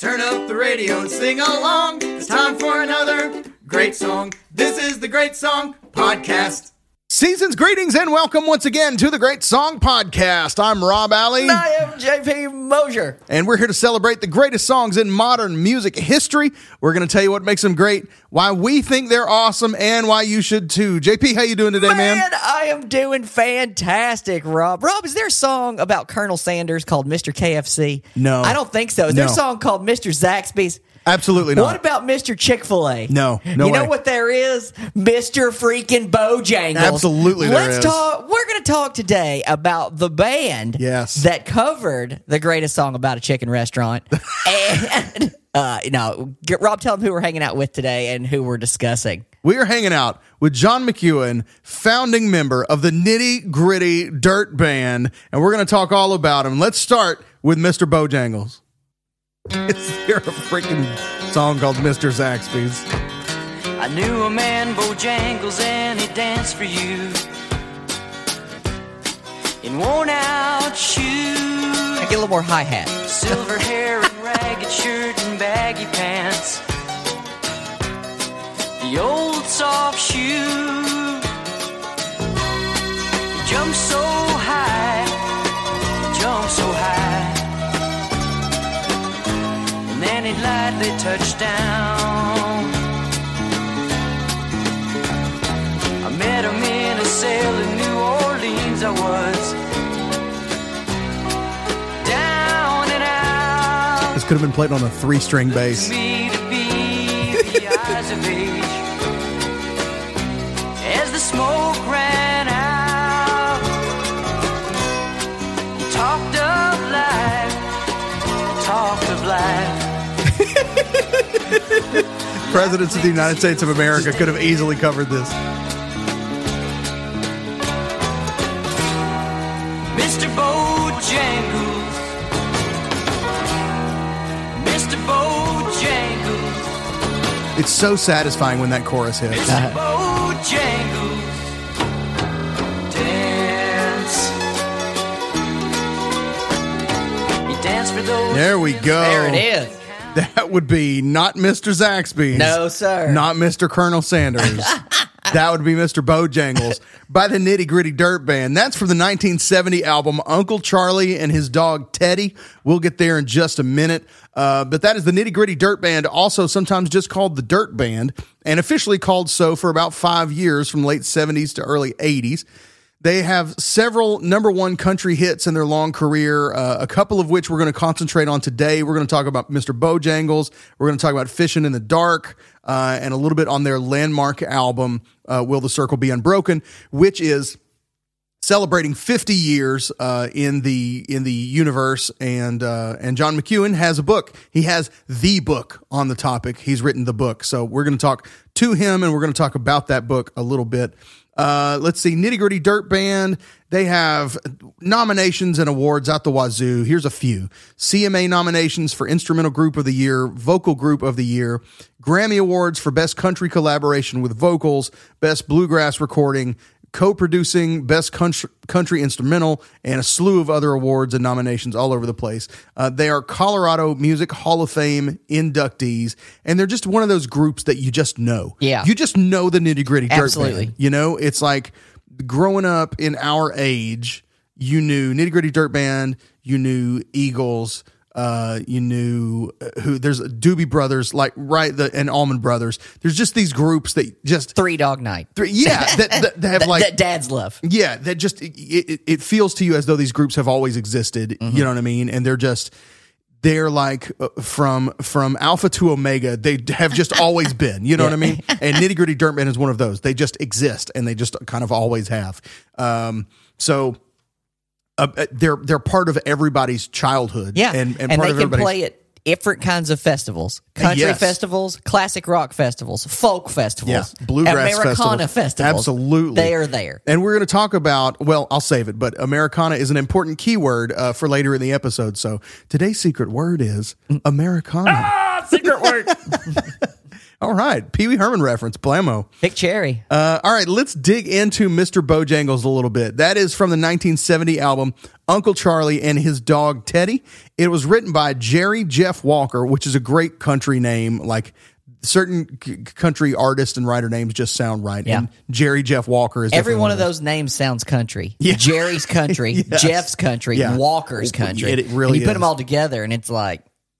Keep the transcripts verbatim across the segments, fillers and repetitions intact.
Turn up the radio and sing along. It's time for another great song. This is the Great Song Podcast. Season's greetings and welcome once again to the Great Song Podcast. I'm Rob Alley. And I am J P Mosier. And we're here to celebrate the greatest songs in modern music history. We're going to tell you what makes them great, why we think they're awesome, and why you should too. J P, how you doing today, man? Man, I am doing fantastic, Rob. Rob, is there a song about Colonel Sanders called Mister K F C? No. I don't think so. Is there No. a song called Mister Zaxby's? Absolutely not. What about Mister Chick-fil-A? No, no You know way. what there is? Mister freaking Bojangles. Absolutely there Let's is. talk. We're going to talk today about the band Yes. that covered the greatest song about a chicken restaurant. and, uh, no, get, Rob, tell them who we're hanging out with today and who we're discussing. We are hanging out with John McEuen, founding member of the Nitty Gritty Dirt Band, and we're going to talk all about him. Let's start with Mister Bojangles. Is there a freaking song called Mister Zaxby's? I knew a man, Bojangles, and he danced for you in worn-out shoes, I get a little more hi-hat. silver hair and ragged shirt and baggy pants, the old soft shoe. He jumped so high, jumped so high, and then he lightly touched down. I met him in a sail in New Orleans, I was down and out. This could have been played on a three-string bass. Me to be the eyes of age as the smoke ran out. He talked of life, talked of life. Presidents of the United States of America could have easily covered this. Mister Bojangles, Mister Bojangles, It's so satisfying when that chorus hits. Mister Bojangles, dance. He danced for those. There we go. There it is. That would be not Mister Zaxby's. No, sir. Not Mister Colonel Sanders. That would be Mister Bojangles by the Nitty Gritty Dirt Band. That's from the nineteen seventy album Uncle Charlie and His Dog Teddy. We'll get there in just a minute. Uh, but that is the Nitty Gritty Dirt Band, also sometimes just called the Dirt Band, and officially called so for about five years from late seventies to early eighties. They have several number one country hits in their long career, uh, a couple of which we're going to concentrate on today. We're going to talk about Mister Bojangles. We're going to talk about Fishin' in the Dark, uh, and a little bit on their landmark album, uh, Will the Circle Be Unbroken, which is celebrating fifty years uh, in the in the universe. And uh, and John McEuen has a book. He has the book on the topic. He's written the book. So we're going to talk to him, and we're going to talk about that book a little bit. Uh, let's see, Nitty Gritty Dirt Band. They have nominations and awards out the wazoo. Here's a few. C M A nominations for Instrumental Group of the Year, Vocal Group of the Year, Grammy Awards for Best Country Collaboration with Vocals, Best Bluegrass Recording, co-producing, Best Country, country Instrumental, and a slew of other awards and nominations all over the place. Uh, they are Colorado Music Hall of Fame inductees, and they're just one of those groups that you just know. Yeah. You just know the Nitty Gritty Dirt Absolutely. Band. You know, it's like growing up in our age, you knew Nitty Gritty Dirt Band, you knew Eagles, uh, you knew uh, who there's Doobie Brothers, like right, the and Allman Brothers. There's just these groups that just Three Dog Night. three, yeah, that, that, that have That, like that dads love. yeah, that just it, it, it feels to you as though these groups have always existed. Mm-hmm. You know what I mean? And they're just they're like uh, from from Alpha to Omega. They have just always been. You know what I mean? And Nitty Gritty Dirt Band is one of those. They just exist, and they just kind of always have. Um, so. Uh, they're they're part of everybody's childhood. Yeah, and, and, and part they of can everybody's play at different kinds of festivals. Country Yes. festivals, classic rock festivals, folk festivals, Yeah, bluegrass Americana festivals. festivals. Absolutely. They are there. And we're going to talk about, well, I'll save it, but Americana is an important keyword uh, for later in the episode. So today's secret word is Americana. Ah, secret word. All right. Pee Wee Herman reference. Blammo. Big Cherry. Uh, all right. Let's dig into Mister Bojangles a little bit. That is from the nineteen seventy album Uncle Charlie and His Dog Teddy. It was written by Jerry Jeff Walker, which is a great country name. Like certain c- country artist and writer names just sound right. Yeah. And Jerry Jeff Walker is Every definitely one of those names sounds country. Yeah. Jerry's country, Yes. Jeff's country, Yeah. Walker's country. It- it really and you put is. them all together, and it's like,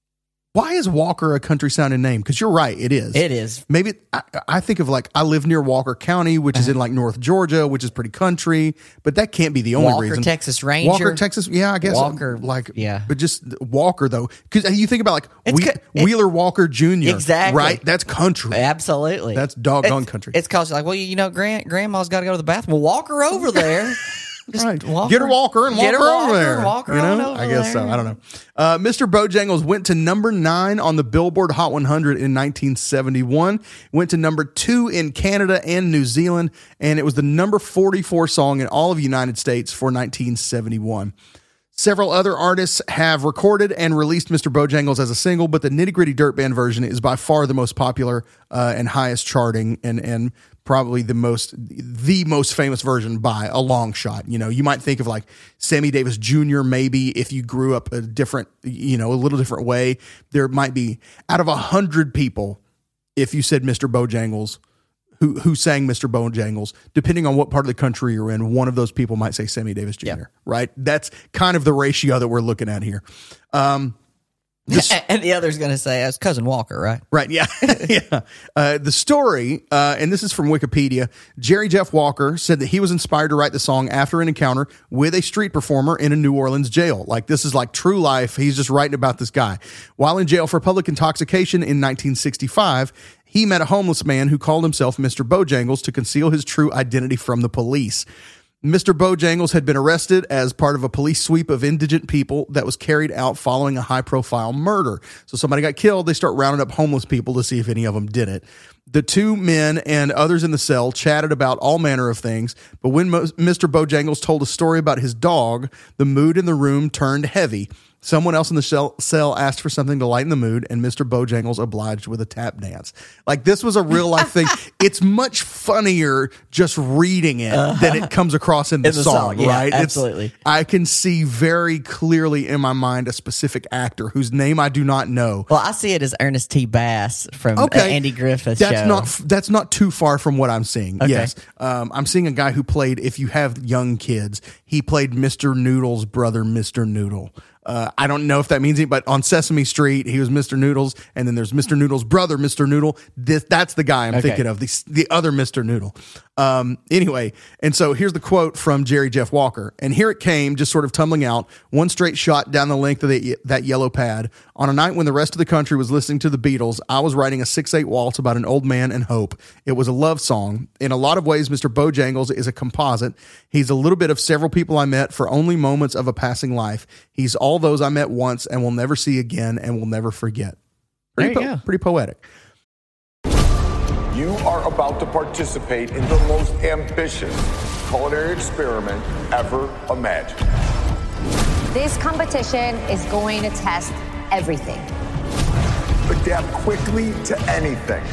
Why is Walker a country sounding name? Because you're right, it is. it is. Maybe I, I think of like I live near Walker County, which is in like North Georgia, which is pretty country, but that can't be the only Walker, reason. Texas Ranger. Walker, Texas, yeah, I guess Walker, like yeah. but just Walker though, because you think about like It's Whe- co- it- Wheeler Walker Junior Exactly. right? That's country. Absolutely. That's doggone It's- country. It's cause like, well, you know, grand, grandma's got to go to the bathroom. Well, walk her over there. Just Right. walk Get her Walker and walk Get her, her over Walker, there. walk her you know? on over I guess so. there. I don't know. Uh, Mister Bojangles went to number nine on the Billboard Hot one hundred in nineteen seventy-one. Went to number two in Canada and New Zealand, and it was the number forty-four song in all of the United States for nineteen seventy-one. Several other artists have recorded and released Mister Bojangles as a single, but the Nitty Gritty Dirt Band version is by far the most popular uh, and highest charting, and and probably the most the most famous version by a long shot. You know, you might think of like Sammy Davis Junior Maybe if you grew up a different, you know, a little different way. There might be out of a hundred people, if you said Mister Bojangles, who who sang Mister Bojangles, depending on what part of the country you're in, one of those people might say Sammy Davis Junior Right? That's kind of the ratio that we're looking at here. Um, this, And the other's going to say, that's Cousin Walker, right? right? Yeah, yeah. Uh, the story, uh, and this is from Wikipedia. Jerry Jeff Walker said that he was inspired to write the song after an encounter with a street performer in a New Orleans jail. Like this is like true life. He's just writing about this guy. While in jail for public intoxication in nineteen sixty-five. He met a homeless man who called himself Mister Bojangles to conceal his true identity from the police. Mister Bojangles had been arrested as part of a police sweep of indigent people that was carried out following a high-profile murder. So somebody got killed. They start rounding up homeless people to see if any of them did it. The two men and others in the cell chatted about all manner of things, but when Mo- Mister Bojangles told a story about his dog, the mood in the room turned heavy. Someone else in the cell, cell asked for something to lighten the mood, and Mister Bojangles obliged with a tap dance. Like, this was a real-life thing. It's much funnier just reading it uh, than it comes across in the, in the song, song, yeah, right? absolutely. It's, I can see very clearly in my mind a specific actor whose name I do not know. Well, I see it as Ernest T. Bass from uh, Andy Griffith's that's show. Not, that's not too far from what I'm seeing. Okay. Yes. Um, I'm seeing a guy who played, if you have young kids, he played Mister Noodle's brother, Mister Noodle. Uh, I don't know if that means it, but on Sesame Street, he was Mister Noodles, and then there's Mister Noodle's brother, Mister Noodle. This, that's the guy I'm Okay. thinking of, the, the other Mister Noodle. Um, anyway, and so here's the quote from Jerry Jeff Walker. And here it came, just sort of tumbling out, one straight shot down the length of the, that yellow pad. On a night when the rest of the country was listening to the Beatles, I was writing a six eight waltz about an old man and hope. It was a love song. In a lot of ways, Mister Bojangles is a composite. He's a little bit of several people I met for only moments of a passing life. He's all those I met once and will never see again and will never forget. Pretty, There you po- go. pretty poetic. You are about to participate in the most ambitious culinary experiment ever imagined. This competition is going to test everything. Adapt quickly to anything.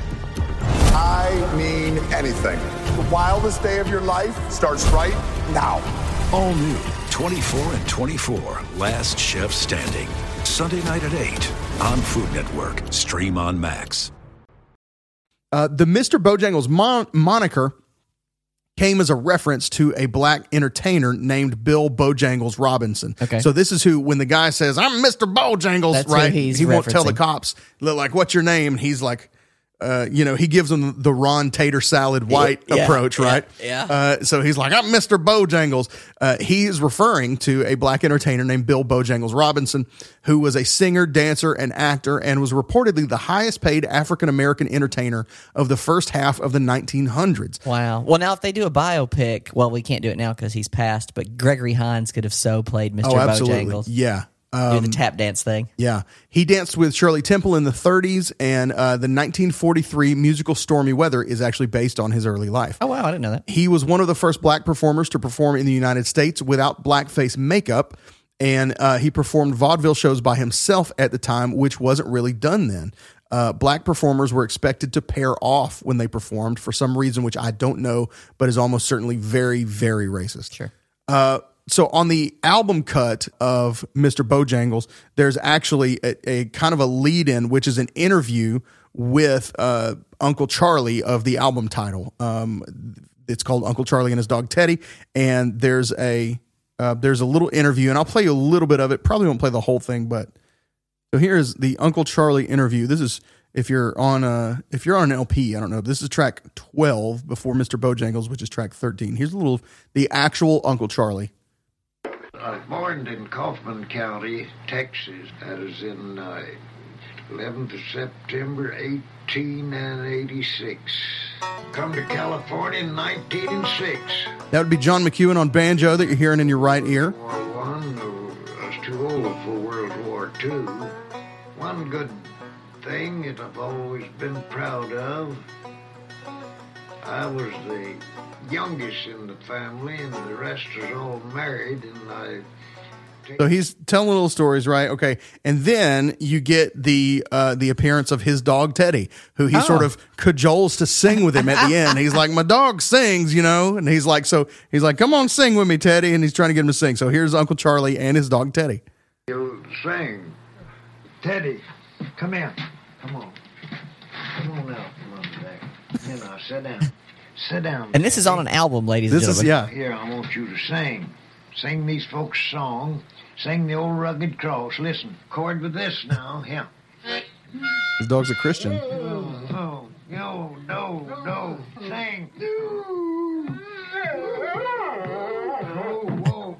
I mean anything. The wildest day of your life starts right now. All new, twenty-four and twenty-four, Last Chef Standing. Sunday night at eight on Food Network. Stream on Max. Uh, the Mister Bojangles mon- moniker came as a reference to a black entertainer named Bill Bojangles Robinson. Okay. So this is who, when the guy says, I'm Mister Bojangles, That's who right? he's he won't tell the referencing. cops, like, what's your name? And he's like, uh, you know, he gives them the Ron Tater Salad White Yeah, approach, yeah, right? yeah. Uh, so he's like, I'm Mister Bojangles. Uh, he is referring to a black entertainer named Bill Bojangles Robinson, who was a singer, dancer, and actor, and was reportedly the highest paid African-American entertainer of the first half of the nineteen hundreds. Wow. Well, now if they do a biopic, well, we can't do it now because he's passed, but Gregory Hines could have so played Mister Oh, absolutely. Bojangles. Yeah. Do Um, the tap dance thing. Yeah. He danced with Shirley Temple in the thirties, and uh, the nineteen forty-three musical Stormy Weather is actually based on his early life. Oh, wow. I didn't know that. He was one of the first black performers to perform in the United States without blackface makeup, and uh, he performed vaudeville shows by himself at the time, which wasn't really done then. Uh, black performers were expected to pair off when they performed for some reason, which I don't know, but is almost certainly very, very racist. Sure. Uh, so on the album cut of Mister Bojangles, there's actually a, a kind of a lead-in, which is an interview with uh, Uncle Charlie of the album title. Um, it's called Uncle Charlie and His Dog Teddy, and there's a uh, there's a little interview, and I'll play you a little bit of it. Probably won't play the whole thing, but so here's the Uncle Charlie interview. This is if you're on a if you're on an L P. I don't know. This is track twelve before Mister Bojangles, which is track thirteen. Here's a little the actual Uncle Charlie. I was born in Kaufman County, Texas. That is in uh, eleventh of September, eighteen eighty-six. Come to California in nineteen oh six. That would be John McEwen on banjo that you're hearing in your right ear. World War One, I was too old for World War Two. One good thing that I've always been proud of, I was the youngest in the family, and the rest was all married, and I... So he's telling little stories, right? Okay, and then you get the uh, the appearance of his dog Teddy, who he Oh. sort of cajoles to sing with him at the end. He's like, "My dog sings," you know, and he's like, "So he's like, come on, sing with me, Teddy," and he's trying to get him to sing. So here's Uncle Charlie and his dog Teddy. You'll sing. Teddy, come here. Come on. Come on now. Come on back. Here now, sit down. Sit down. And this is on an album, ladies This and is gentlemen. yeah. Here, I want you to sing. Sing these folks' song. Sing the old rugged cross. Listen, chord with this now. Here. His dog's a Christian. Oh, no, no, no. Sing. Whoa, whoa.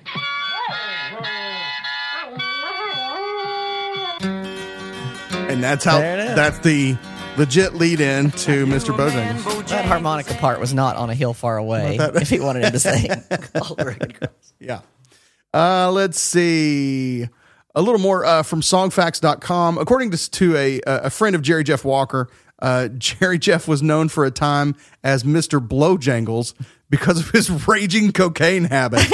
And that's how There it is. that's the legit lead in to Mister Bojangles. That harmonica part was not on a hill far away if he wanted him to sing. Old Rugged Cross. Yeah. Uh, let's see. A little more uh, from songfacts dot com. According to, to a, a friend of Jerry Jeff Walker, uh, Jerry Jeff was known for a time as Mister Blowjangles because of his raging cocaine habit.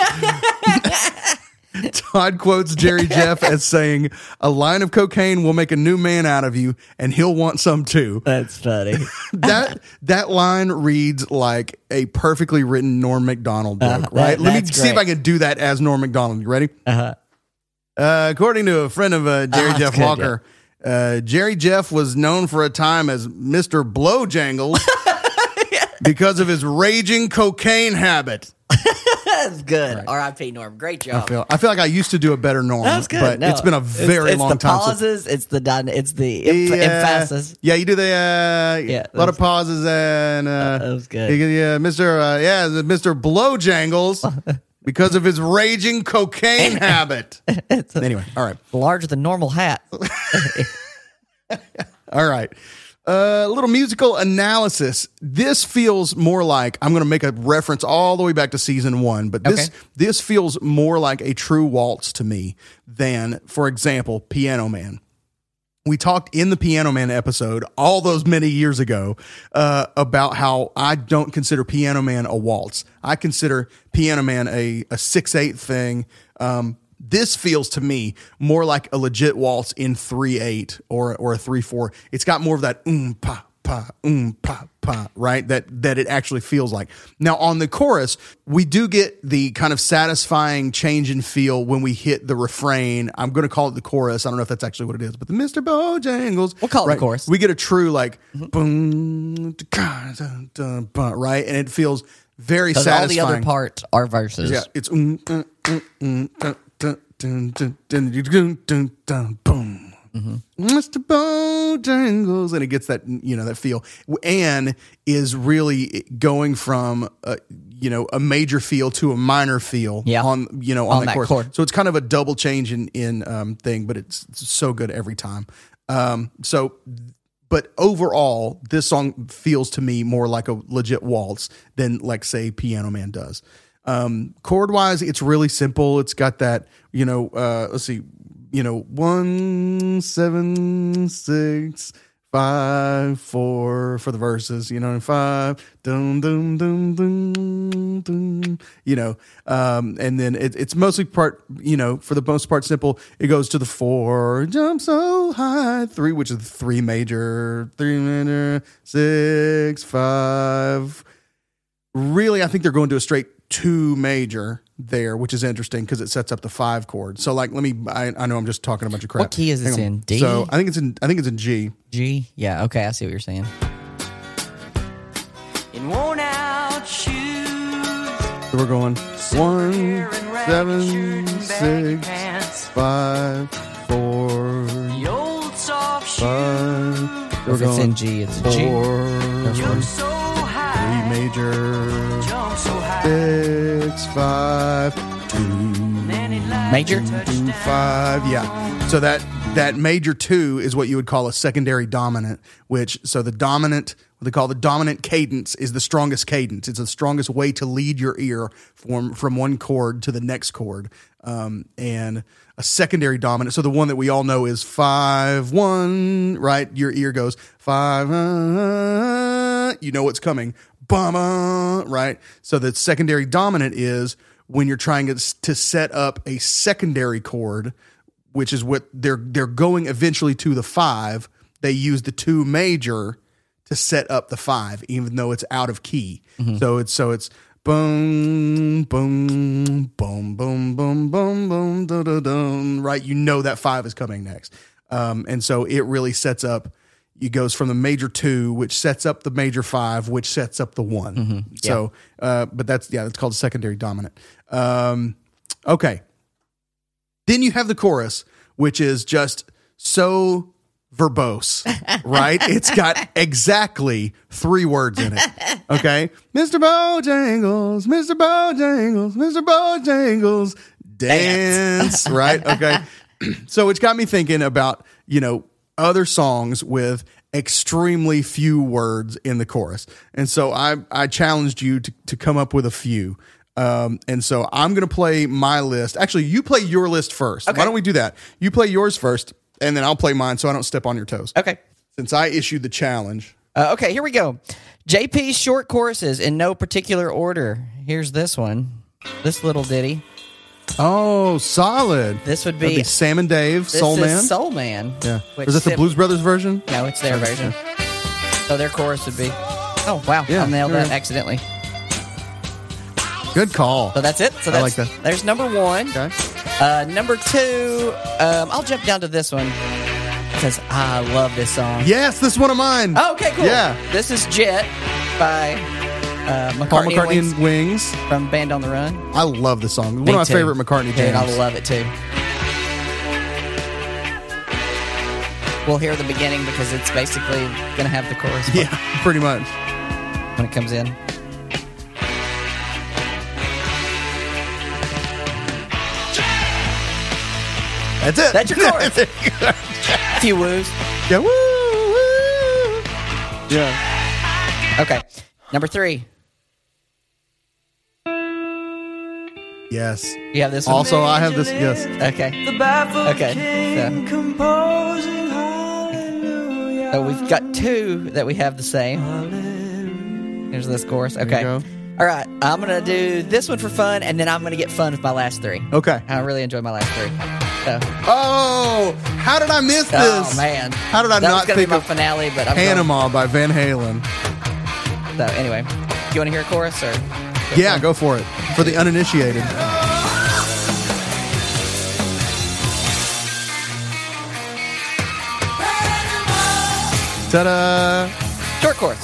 Todd quotes Jerry Jeff as saying, "A line of cocaine will make a new man out of you, and he'll want some too." That's funny. that that line reads like a perfectly written Norm Macdonald joke, Uh, that- right? Let me that's see if I great. can do that as Norm Macdonald. You ready? Uh-huh. Uh, according to a friend of uh, Jerry Ah, Jeff that's good, Walker, uh, Jerry Jeff was known for a time as Mister Blowjangles because of his raging cocaine habit. That's good. R I P Norm. Great I job. feel I feel like I used to do a better Norm, That's good. but No, it's been a very it's, it's long the time since. pauses, it's the dyna- it's the emph- emphasis. Yeah, you do the uh, Yeah, a lot of that's- pauses and uh, that was good. you- Yeah, Mister Uh, yeah, the Mister Blowjangles because of his raging cocaine habit. Anyway, all right, Larger than normal hat. all right. A uh, little musical analysis. This feels more like I'm going to make a reference all the way back to season one, but this Okay. this feels more like a true waltz to me than, for example, Piano Man. We talked in the Piano Man episode all those many years ago uh, about how I don't consider Piano Man a waltz. I consider Piano Man a, a six eight thing. Um, this feels to me more like a legit waltz in three eight or or a three four. It's got more of that um pa pa um pa pa, right? That that it actually feels like. Now on the chorus, we do get the kind of satisfying change in feel when we hit the refrain. I'm going to call it the chorus. I don't know if that's actually what it is, but the Mister Bojangles. We'll call it the right? chorus. We get a true like boom, da, da, da, ba, right, and it feels very Because all satisfying. the other parts are verses. Yeah, it's um, uh, uh, um, dun, dun, dun, dun, dun, dun, dun, dun, boom. Mister Bojangles, and it gets that, you know, that feel, and is really going from uh, you know, a major feel to a minor feel Yeah. on, you know, on, On that, that chorus. chord. So it's kind of a double change in in um, thing, but it's, it's so good every time. Um, so. But overall, this song feels to me more like a legit waltz than, like, say, Piano Man does. Um, chord wise, it's really simple. It's got that, you know, uh, let's see, you know, one, seven, six, five, four for the verses, you know, and five, dum, dum, dum, dum, dum, you know, um, and then it, it's mostly part, you know, for the most part, simple. It goes to the four, jump so high, three, which is the three major, three minor, six, five. Really, I think they're going to a straight two major there, which is interesting because it sets up the five chord. So, like, let me. I, I know I'm just talking a bunch of crap. What key is this Hang on. in? D? So I think it's in. I think it's in G. G? Yeah, okay, I see what you're saying. In worn out shoes, So we're going one, hair and ragged seven, shirt and baggy six, pants. five, four, The old soft shoe five. We're If it's going in G, it's a G. four, jump so high, three major, jump so high. six, five, two. Then it like Major? a Two, touchdown. five, yeah. So that that major two is what you would call a secondary dominant, which, so the dominant, what they call the dominant cadence is the strongest cadence. It's the strongest way to lead your ear from, from one chord to the next chord. Um, and a secondary dominant, so the one that we all know is five, one, right? Your ear goes five, uh, you know what's coming, ba right? So the secondary dominant is when you're trying to, to set up a secondary chord, which is what they're they're going eventually to the five. They use the two major to set up the five, even though it's out of key. Mm-hmm. So it's so it's boom, boom, boom, boom, boom, boom, boom, da da dum. Right, you know that five is coming next, um, and so it really sets up. It goes from the major two, which sets up the major five, which sets up the one. Mm-hmm. So, uh, but that's yeah, that's called secondary dominant. Um, okay. Then you have the chorus, which is just so verbose, right? It's got exactly three words in it. Okay. Mister Bojangles, Mister Bojangles, Mister Bojangles, dance, right? Okay. So it's got me thinking about, you know, other songs with extremely few words in the chorus. And so I, I challenged you to, to come up with a few. Um, and so I'm going to play my list. Actually, you play your list first. Okay. Why don't we do that? You play yours first, and then I'll play mine so I don't step on your toes. Okay. Since I issued the challenge. Uh, okay, here we go. J P's short choruses in no particular order. Here's this one. This little ditty. Oh, solid. This would That'd be, be Sam and Dave, this Soul is Man. Soul Man. Yeah. which Is that the sim- Blues Brothers version? No, it's their version. So their chorus would be. Oh wow! Yeah, I nailed that sure. accidentally. Good call. So that's it. So I that's, like that. There's number one. Okay. Uh, number two. Um, I'll jump down to this one because I love this song. Yes, this is one of mine. Oh, okay, cool. Yeah. This is Jet by uh, McCartney, Paul and McCartney Wings and Wings. from Band on the Run. I love this song. One Me of my too. favorite McCartney Dude, jams. I love it too. We'll hear the beginning because it's basically going to have the chorus Yeah, pretty much. when it comes in. That's it. That's your chorus. A few woos. Yeah, woo, woo. Yeah. Okay. Number three. Yes. You have this one? Also, I have this. Yes. Okay. The baffled Okay, king so- composing hallelujah. So we've got two that we have the same. Here's this chorus. Okay. you go. All right. I'm going to do this one for fun, and then I'm going to get fun with my last three. Okay. I really enjoyed my last three. So, Oh, how did I miss this? oh, man. How did I that not was gonna think be my of finale, but I'm going- Panama by Van Halen? So anyway, do you want to hear a chorus or? Yeah, go for it. For the uninitiated. Ta-da! Short chorus.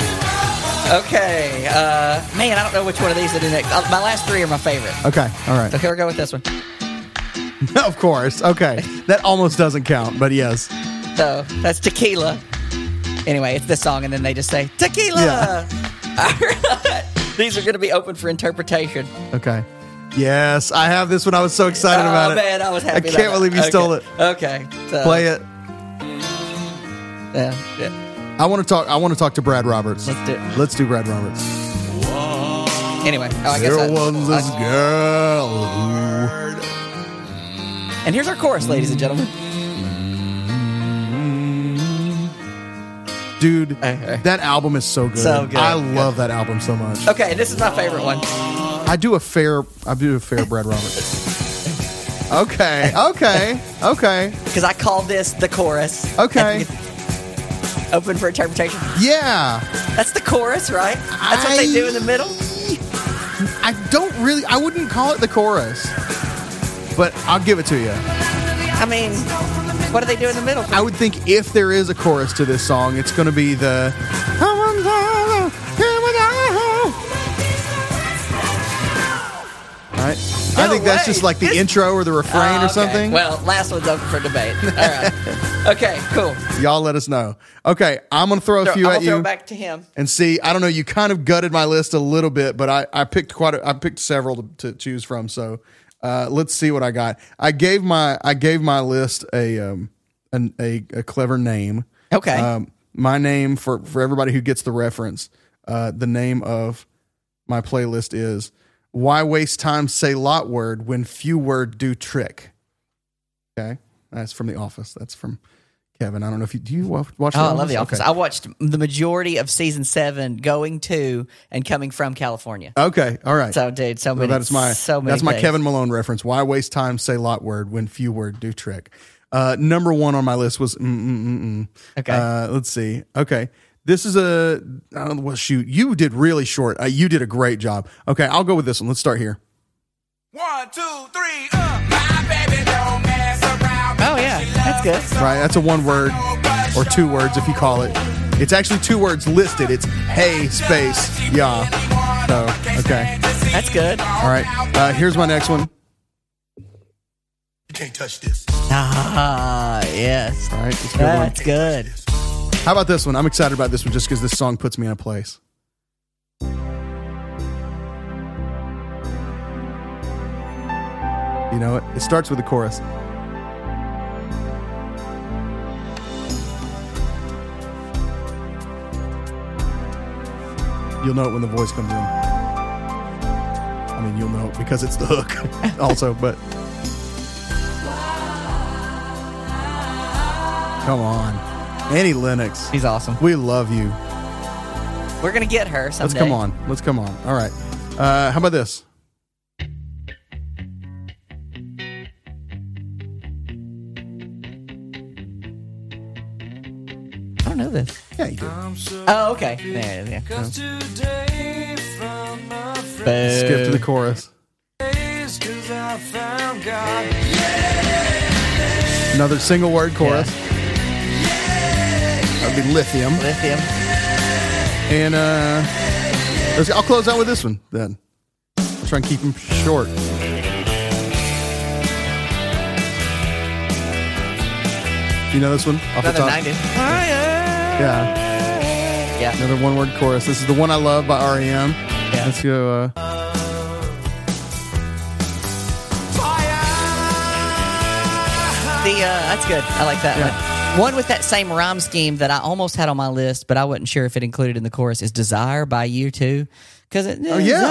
Okay. Uh, man, I don't know which one of these to do next. Uh, my last three are my favorite. Okay, all right. So here we go with this one. Of course. Okay. That almost doesn't count, but yes. So that's Tequila. Anyway, it's this song, and then they just say Tequila. Yeah. All right. These are going to be open for interpretation. Okay. Yes, I have this one. I was so excited oh, about it. man, I was happy. I about can't that. believe you Okay. stole it. Okay. So, Play it. Yeah, yeah. I want to talk. I want to talk to Brad Roberts. Let's do it. Let's do Brad Roberts. Anyway, oh, I guess There I, was this I- girl who. And here's our chorus, ladies and gentlemen. Dude, Okay. that album is so good. So good. I love that album so much. Okay, this is my favorite one. I do a fair I do a fair Brad Roberts. Okay, okay, okay. Because I call this the chorus. Okay. Open for interpretation. Yeah. That's the chorus, right? That's what they do in the middle. I don't really I wouldn't call it the chorus. But I'll give it to you. I mean, what do they do in the middle? I would think if there is a chorus to this song, it's going to be the Right? I think that's way. just like the This- intro or the refrain Oh, or okay. something. Well, last one's open for debate. All right. Okay, cool. Y'all let us know. Okay, I'm going to throw a Throw- few I'm at gonna throw you it back to him. and see. I don't know. You kind of gutted my list a little bit, but I, I picked quite. A, I picked several to, to choose from. So uh, let's see what I got. I gave my I gave my list a um an, a a clever name. Okay. Um, my name for for everybody who gets the reference. Uh, the name of my playlist is "Why Waste Time Say Lot Word When Few Word Do Trick." Okay, that's from The Office. That's from Kevin. I don't know if you do you watch. watch Oh, The I love The Office. Okay. I watched the majority of season seven, going to and coming from California. Okay, all right. So, dude, so So many. that's my so many that's my days. Kevin Malone reference. Why waste time? Say lot word when few word do trick. Uh, number one on my list was mm, mm, mm, mm. Okay. Uh, let's see. Okay, this is a I don't know. Well, shoot, you did really short. Uh, you did a great job. Okay, I'll go with this one. Let's start here. One, two, three, uh, my baby don't mess around. Oh yeah, that's good. Right, that's a one word or two words if you call it. It's actually two words listed. It's hey space yeah. So okay, That's good. all right. Uh, here's my next one. You can't touch this. Ah, yes. All right, it's a good one. That's good. How about this one? I'm excited about this one just because this song puts me in a place. You know it? It starts with the chorus. You'll know it when the voice comes in. I mean, you'll know it because it's the hook also, but... Come on. Annie Lennox. He's awesome. We love you. We're gonna get her someday. Let's come on. Let's come on. All right. Uh, how about this? I don't know this. Yeah, you do. Oh, okay. There it is. Yeah. Boo. Skip to the chorus. Another single word chorus. That would be lithium. Lithium. And uh, let's, I'll close out with this one then. I'll try and keep them short. You know this one off Another the top? nineties. Yeah. Yeah. Another one word chorus. This is The One I Love by R E M. Yeah. Let's go. Uh, The uh, that's good. I like that Yeah. one. One with that same rhyme scheme that I almost had on my list, but I wasn't sure if it included in the chorus is "Desire" by U two, because it. Oh, yeah.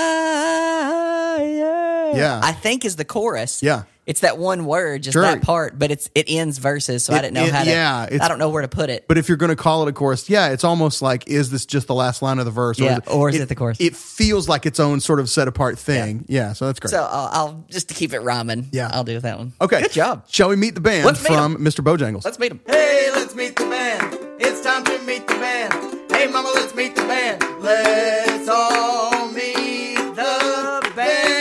Desire, Yeah. I think is the chorus. Yeah. It's that one word, just Sure. that part, but it's it ends verses, so I It- didn't know it- how to. yeah, it's- I don't know where to put it. But if you're going to call it a chorus, yeah, it's almost like, is this just the last line of the verse? Yeah, or is it the chorus? It feels like its own sort of set apart thing. Yeah, so that's great. So I'll, I'll just to keep it rhyming. Yeah. I'll do that one. okay. good job. Shall we meet the band Let's meet from Mister Bojangles? Let's meet him. Hey, let's meet the band. It's time to meet the band. Hey, mama, let's meet the band. Let's all meet the band.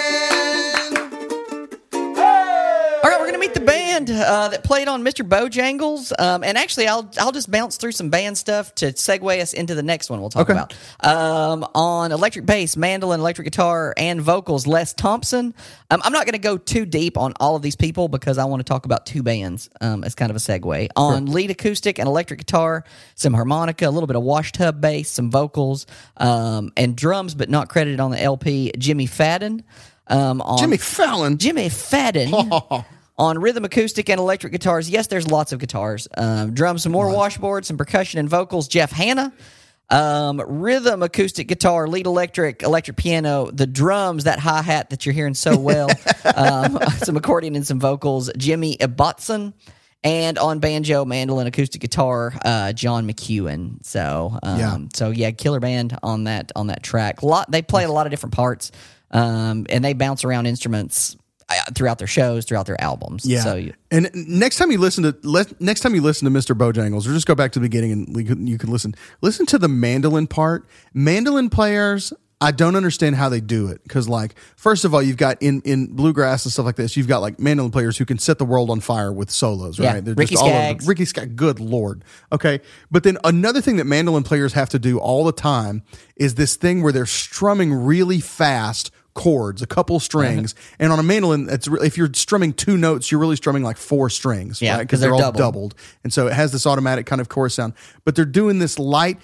All right, we're gonna meet the band uh, that played on Mister Bojangles, um, and actually, I'll I'll just bounce through some band stuff to segue us into the next one we'll talk Okay. about. Um, on electric bass, mandolin, electric guitar, and vocals, Les Thompson. Um, I'm not going to go too deep on all of these people because I want to talk about two bands um, as kind of a segue. On lead acoustic and electric guitar, some harmonica, a little bit of wash tub bass, some vocals, um, and drums, but not credited on the L P. Jimmy Fadden. Um, on Jimmy Fallon. Jimmy Fadden on rhythm, acoustic, and electric guitars. Yes, there's lots of guitars. Um, drums, some more washboards, some percussion and vocals. Jeff Hanna. Um, rhythm, acoustic guitar, lead electric, electric piano, the drums, that hi-hat that you're hearing so well. um, some accordion and some vocals. Jimmy Ibbotson. And on banjo, mandolin, acoustic guitar, uh, John McEwen. So, um, Yeah. so yeah, killer band on that on that track. A lot. They play a lot of different parts, um, and they bounce around instruments uh, throughout their shows, throughout their albums. Yeah. So, you- and next time you listen to le- next time you listen to Mister Bojangles, or just go back to the beginning and we could, you can listen listen to the mandolin part. Mandolin players, I don't understand how they do it, because, like, first of all, you've got in, in bluegrass and stuff like this, you've got like mandolin players who can set the world on fire with solos, right? Yeah. They're Ricky just all over. Skaggs. Ricky Skaggs, good lord. Okay, but then another thing that mandolin players have to do all the time is this thing where they're strumming really fast chords, a couple strings, and on a mandolin, it's re- if you're strumming two notes, you're really strumming like four strings, Yeah, right? 'cause Because they're, they're all doubled. doubled, and so it has this automatic kind of chorus sound. But they're doing this light,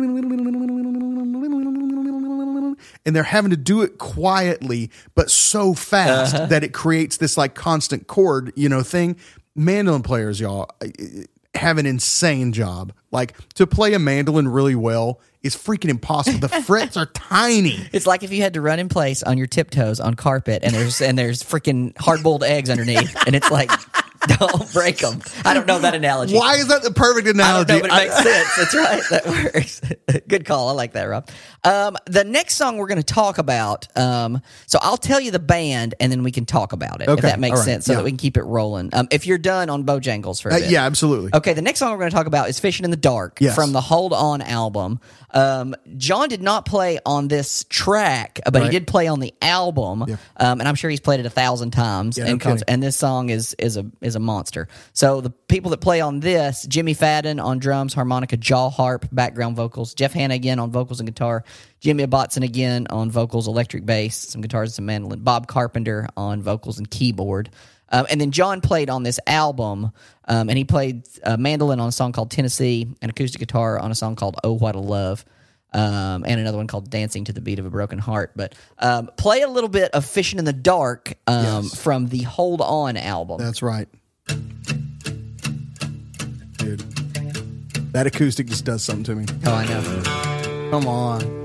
and they're having to do it quietly, but so fast Uh-huh. that it creates this like constant chord, you know, thing. Mandolin players, y'all, have an insane job. Like, to play a mandolin really well is freaking impossible. The frets are tiny. It's like if you had to run in place on your tiptoes on carpet, and there's and there's freaking hard boiled eggs underneath, and it's like, don't break them. I don't know that analogy. Why is that the perfect I don't analogy? know, but it makes sense. That's right. That works. Good call. I like that, Rob. Um, the next song we're going to talk about. Um, so I'll tell you the band, and then we can talk about it. Okay, If that makes all right, sense, so yeah. that we can keep it rolling. Um, if you're done on Bojangles for a Uh, bit. yeah, absolutely. Okay, the next song we're going to talk about is Fishing in the Dark Yes. from the Hold On album. Um, John did not play on this track, but he Right. did play on the album, Yeah. um, and I'm sure he's played it a thousand times. Yeah, no and, cons- kidding. and this song is is a is a monster. So the people that play on this: Jimmy Fadden on drums, harmonica, jaw harp, background vocals; Jeff Hanna again on vocals and guitar; Jimmy Abatson again on vocals, electric bass, some guitars, and some mandolin; Bob Carpenter on vocals and keyboard. Um, and then John played on this album, um, and he played uh, mandolin on a song called Tennessee, and acoustic guitar on a song called Oh What a Love, um, and another one called Dancing to the Beat of a Broken Heart. But um, play a little bit of Fishing in the Dark um, Yes. from the Hold On album. That's right. Dude, that acoustic just does something to me. Oh, I know. Come on.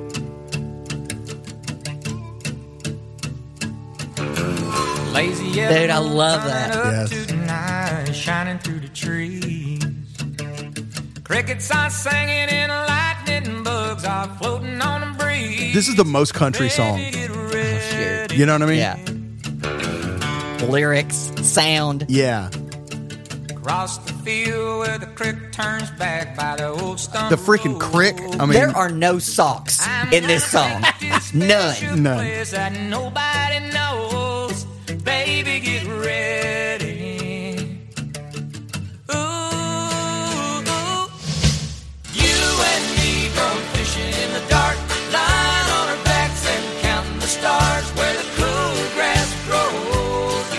Lazy Dude, I love that. Yes. to the night, shining through the trees. Crickets are singing and lightning bugs are floating on the breeze. This is the most country song. Get ready. You know what I mean? Yeah. Lyrics, sound. Yeah. Across the field where the creek turns back by the old stump. The freaking crick. I mean, There are no socks in this song. None. None. Place that nobody knows. Baby, get ready. Ooh, ooh. You and me go fishing in the dark, lying on our backs and counting the stars where the cool grass grows.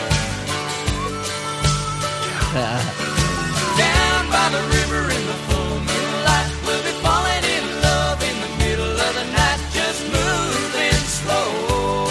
Down by the river in the full moonlight, we'll be falling in love in the middle of the night, just moving slow.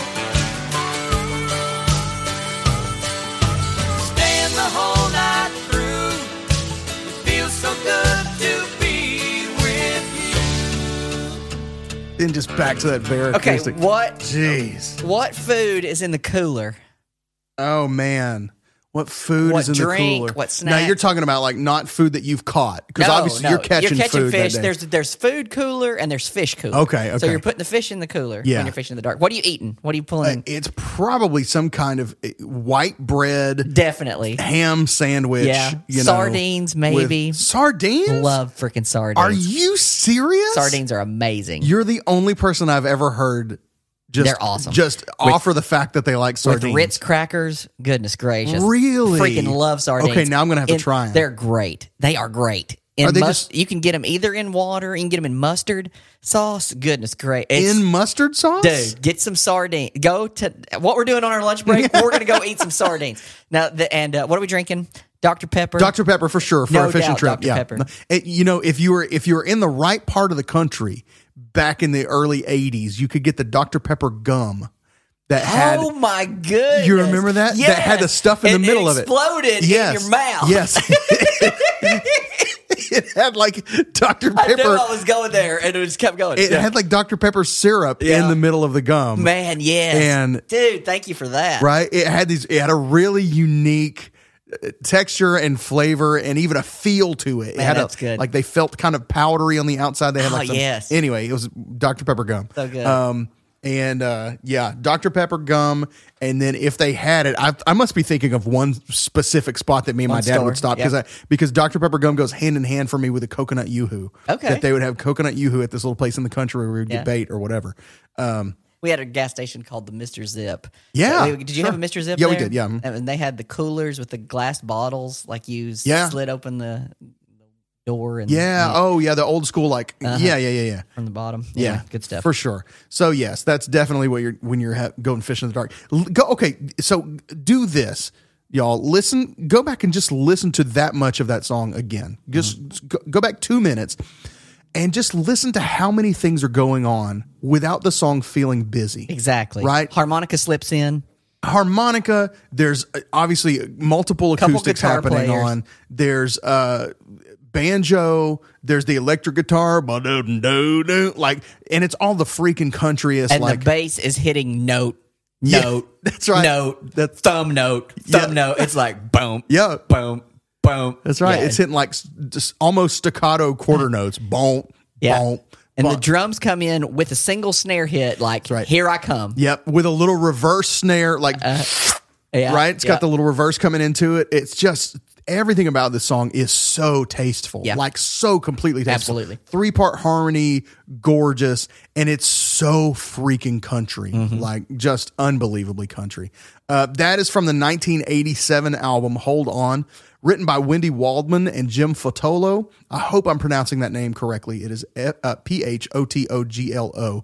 Staying the whole night through, it feels so good to be with you. then just back to that bare Okay, acoustic. what Jeez. what food is in the cooler? Oh, man. What food What is in drink, the cooler? what Now, you're snacks? talking about, like, not food that you've caught. Because No, obviously no. you're catching, food fish. that day. There's there's food cooler and there's fish cooler. Okay, So okay. you're putting the fish in the cooler Yeah. when you're fishing in the dark. What are you eating? What are you pulling Uh, in? it's probably some kind of uh, white bread, Definitely. ham sandwich. Yeah. You know, Sardines, maybe. with- Sardines? Love freaking sardines. Are you serious? Sardines are amazing. You're the only person I've ever heard just, They're awesome. just offer the fact that they like sardines. With Ritz crackers, goodness gracious. Really? Freaking love sardines. Okay, now I'm gonna have to In- try 'em. They're great. They are great. In Are they mus- just- you can get them either in water, you can get them in mustard sauce. Goodness great. It's, In mustard sauce? Dude, get some sardines. Go to what we're doing on our lunch break. We're going to go eat some sardines. Now, the, and uh, what are we drinking? Doctor Pepper. Doctor Pepper for sure for No a fishing doubt, trip. Doctor Yeah, Pepper. It- you know, if you were if you were in the right part of the country back in the early eighties, you could get the Doctor Pepper gum that had. Oh my goodness! You remember that? Yes. That had the stuff in the It- middle it of it. Exploded Yes. in your mouth. Yes. It had like Doctor I knew Pepper. I was going there, and it just kept going. It Yeah. had like Doctor Pepper syrup Yeah. in the middle of the gum. Man, yes. And- dude, thank you for that. Right? It had these. It had a really unique texture and flavor and even a feel to it. It Man, had that's a, good. Like they felt kind of powdery on the outside. They had like Oh, some, yes. Anyway, it was Doctor Pepper gum. So good. Um, and uh, yeah, Doctor Pepper gum. And then if they had it, I, I must be thinking of one specific spot that me and One my dad store, would stop because yep. I because Doctor Pepper gum goes hand in hand for me with a coconut yoo-hoo. Okay. That they would have coconut yoo-hoo at this little place in the country where we would Yeah. get bait or whatever. Um, We had a gas station called the Mister Zip. Yeah, Uh, Did you sure. have a Mister Zip Yeah, we there? did, yeah. And they had the coolers with the glass bottles, like you s- Yeah. slid open the door and yeah. Oh, yeah. The old school, like, Uh-huh. yeah, yeah, yeah, yeah. from the bottom. Yeah, good stuff. for sure. So yes, that's definitely what you're when you're ha- going fishing in the dark. L- Go okay. So do this, y'all. Listen, go back and just listen to that much of that song again. Just Mm-hmm. go, go back two minutes and just listen to how many things are going on without the song feeling busy. Exactly. Right. Harmonica slips in. Harmonica. There's uh, obviously multiple Couple acoustics guitar happening players. on. There's uh banjo. There's the electric guitar. Ba-do-do-do, like, and it's all the freaking countryest. And like the bass is hitting note, Yeah, note, that's right. note, That's- thumb note, thumb Yeah. note. It's like boom, Yeah. boom, boom. That's right. Yeah. It's hitting like s- just almost staccato quarter notes. Boom, Yeah. boom, And the boom. drums come in with a single snare hit, like, right. here I come. Yep, with a little reverse snare, like Yeah, right. It's yeah. got the little reverse coming into it. It's just everything about this song is so tasteful, Yeah. like so completely tasteful. Absolutely. Three part harmony, gorgeous, and it's so freaking country, Mm-hmm. like just unbelievably country. Uh, that is from the nineteen eighty-seven album "Hold On," written by Wendy Waldman and Jim Fotolo. I hope I'm pronouncing that name correctly. It is F- uh, P H O T O G L O.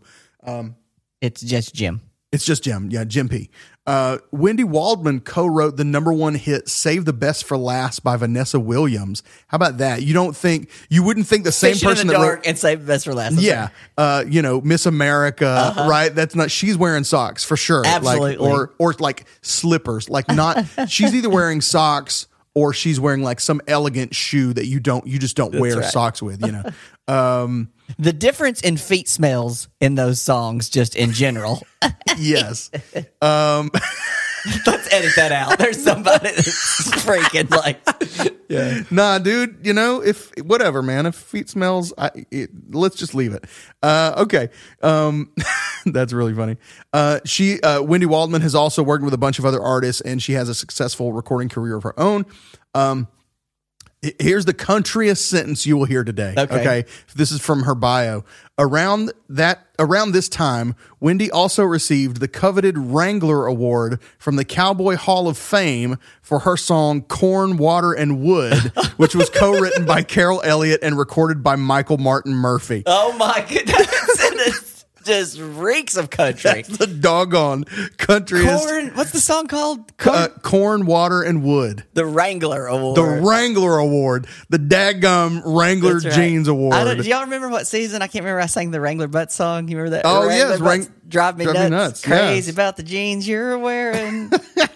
It's just Jim. It's just Jim. Yeah, Jim P. Uh, Wendy Waldman co-wrote the number one hit "Save the Best for Last" by Vanessa Williams. How about that? You don't think you wouldn't think the same Fishing person in the that dark wrote and save the best for last. I'm yeah, uh, you know, Miss America, right? That's not. She's wearing socks for sure. Like, Absolutely. or or like slippers. Like not. She's either wearing socks or she's wearing like some elegant shoe that you don't. You just don't wear right. socks with. You know. Um, The difference in feet smells in those songs, just in general. yes. Um, Let's edit that out. There's somebody that's freaking like, Yeah. Nah, dude, you know, if whatever, man, if feet smells, I, it, let's just leave it. Uh, okay. Um, that's really funny. Uh, she, uh, Wendy Waldman has also worked with a bunch of other artists and she has a successful recording career of her own. Um, h- here's the countryest sentence you will hear today. Okay. Okay. This is from her bio. Around that, around this time, Wendy also received the coveted Wrangler Award from the Cowboy Hall of Fame for her song "Corn, Water, and Wood," which was co-written by Carol Elliott and recorded by Michael Martin Murphy. oh my goodness, just reeks of country. That's the doggone countryest. Corn, what's the song called? C- Corn, uh, corn, Water, and Wood. the Wrangler Award. The Wrangler Award. The daggum Wrangler That's right. Jeans I Award. don't, do y'all remember what season? I can't remember. I sang the Wrangler Butts song. You remember that? Oh, Wrangler yes, Butts Wrang- drive me Drive Me nuts. Nuts, Crazy yes. about the jeans you're wearing.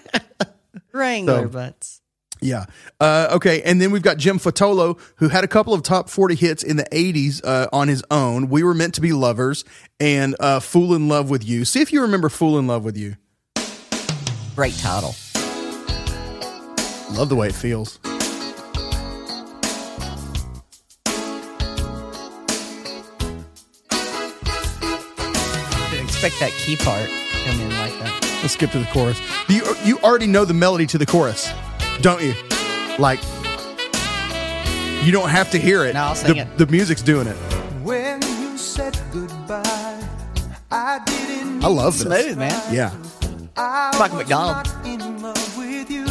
Wrangler So- Butts. Yeah. Uh, okay. And then we've got Jim Fotolo, who had a couple of top forty hits in the eighties uh, on his own. "We Were Meant to Be Lovers" and uh, "Fool in Love with You." See if you remember "Fool in Love with You." Great title. Love the way it feels. Didn't expect that key part to come in like that. Let's skip to the chorus. You you already know the melody to the chorus, don't you? Like, you don't have to hear it. No, I'll sing the, it. the music's doing it. When you said goodbye, I didn't I love this. Smooth, man. Yeah. I Michael was McDonald. not in love with you.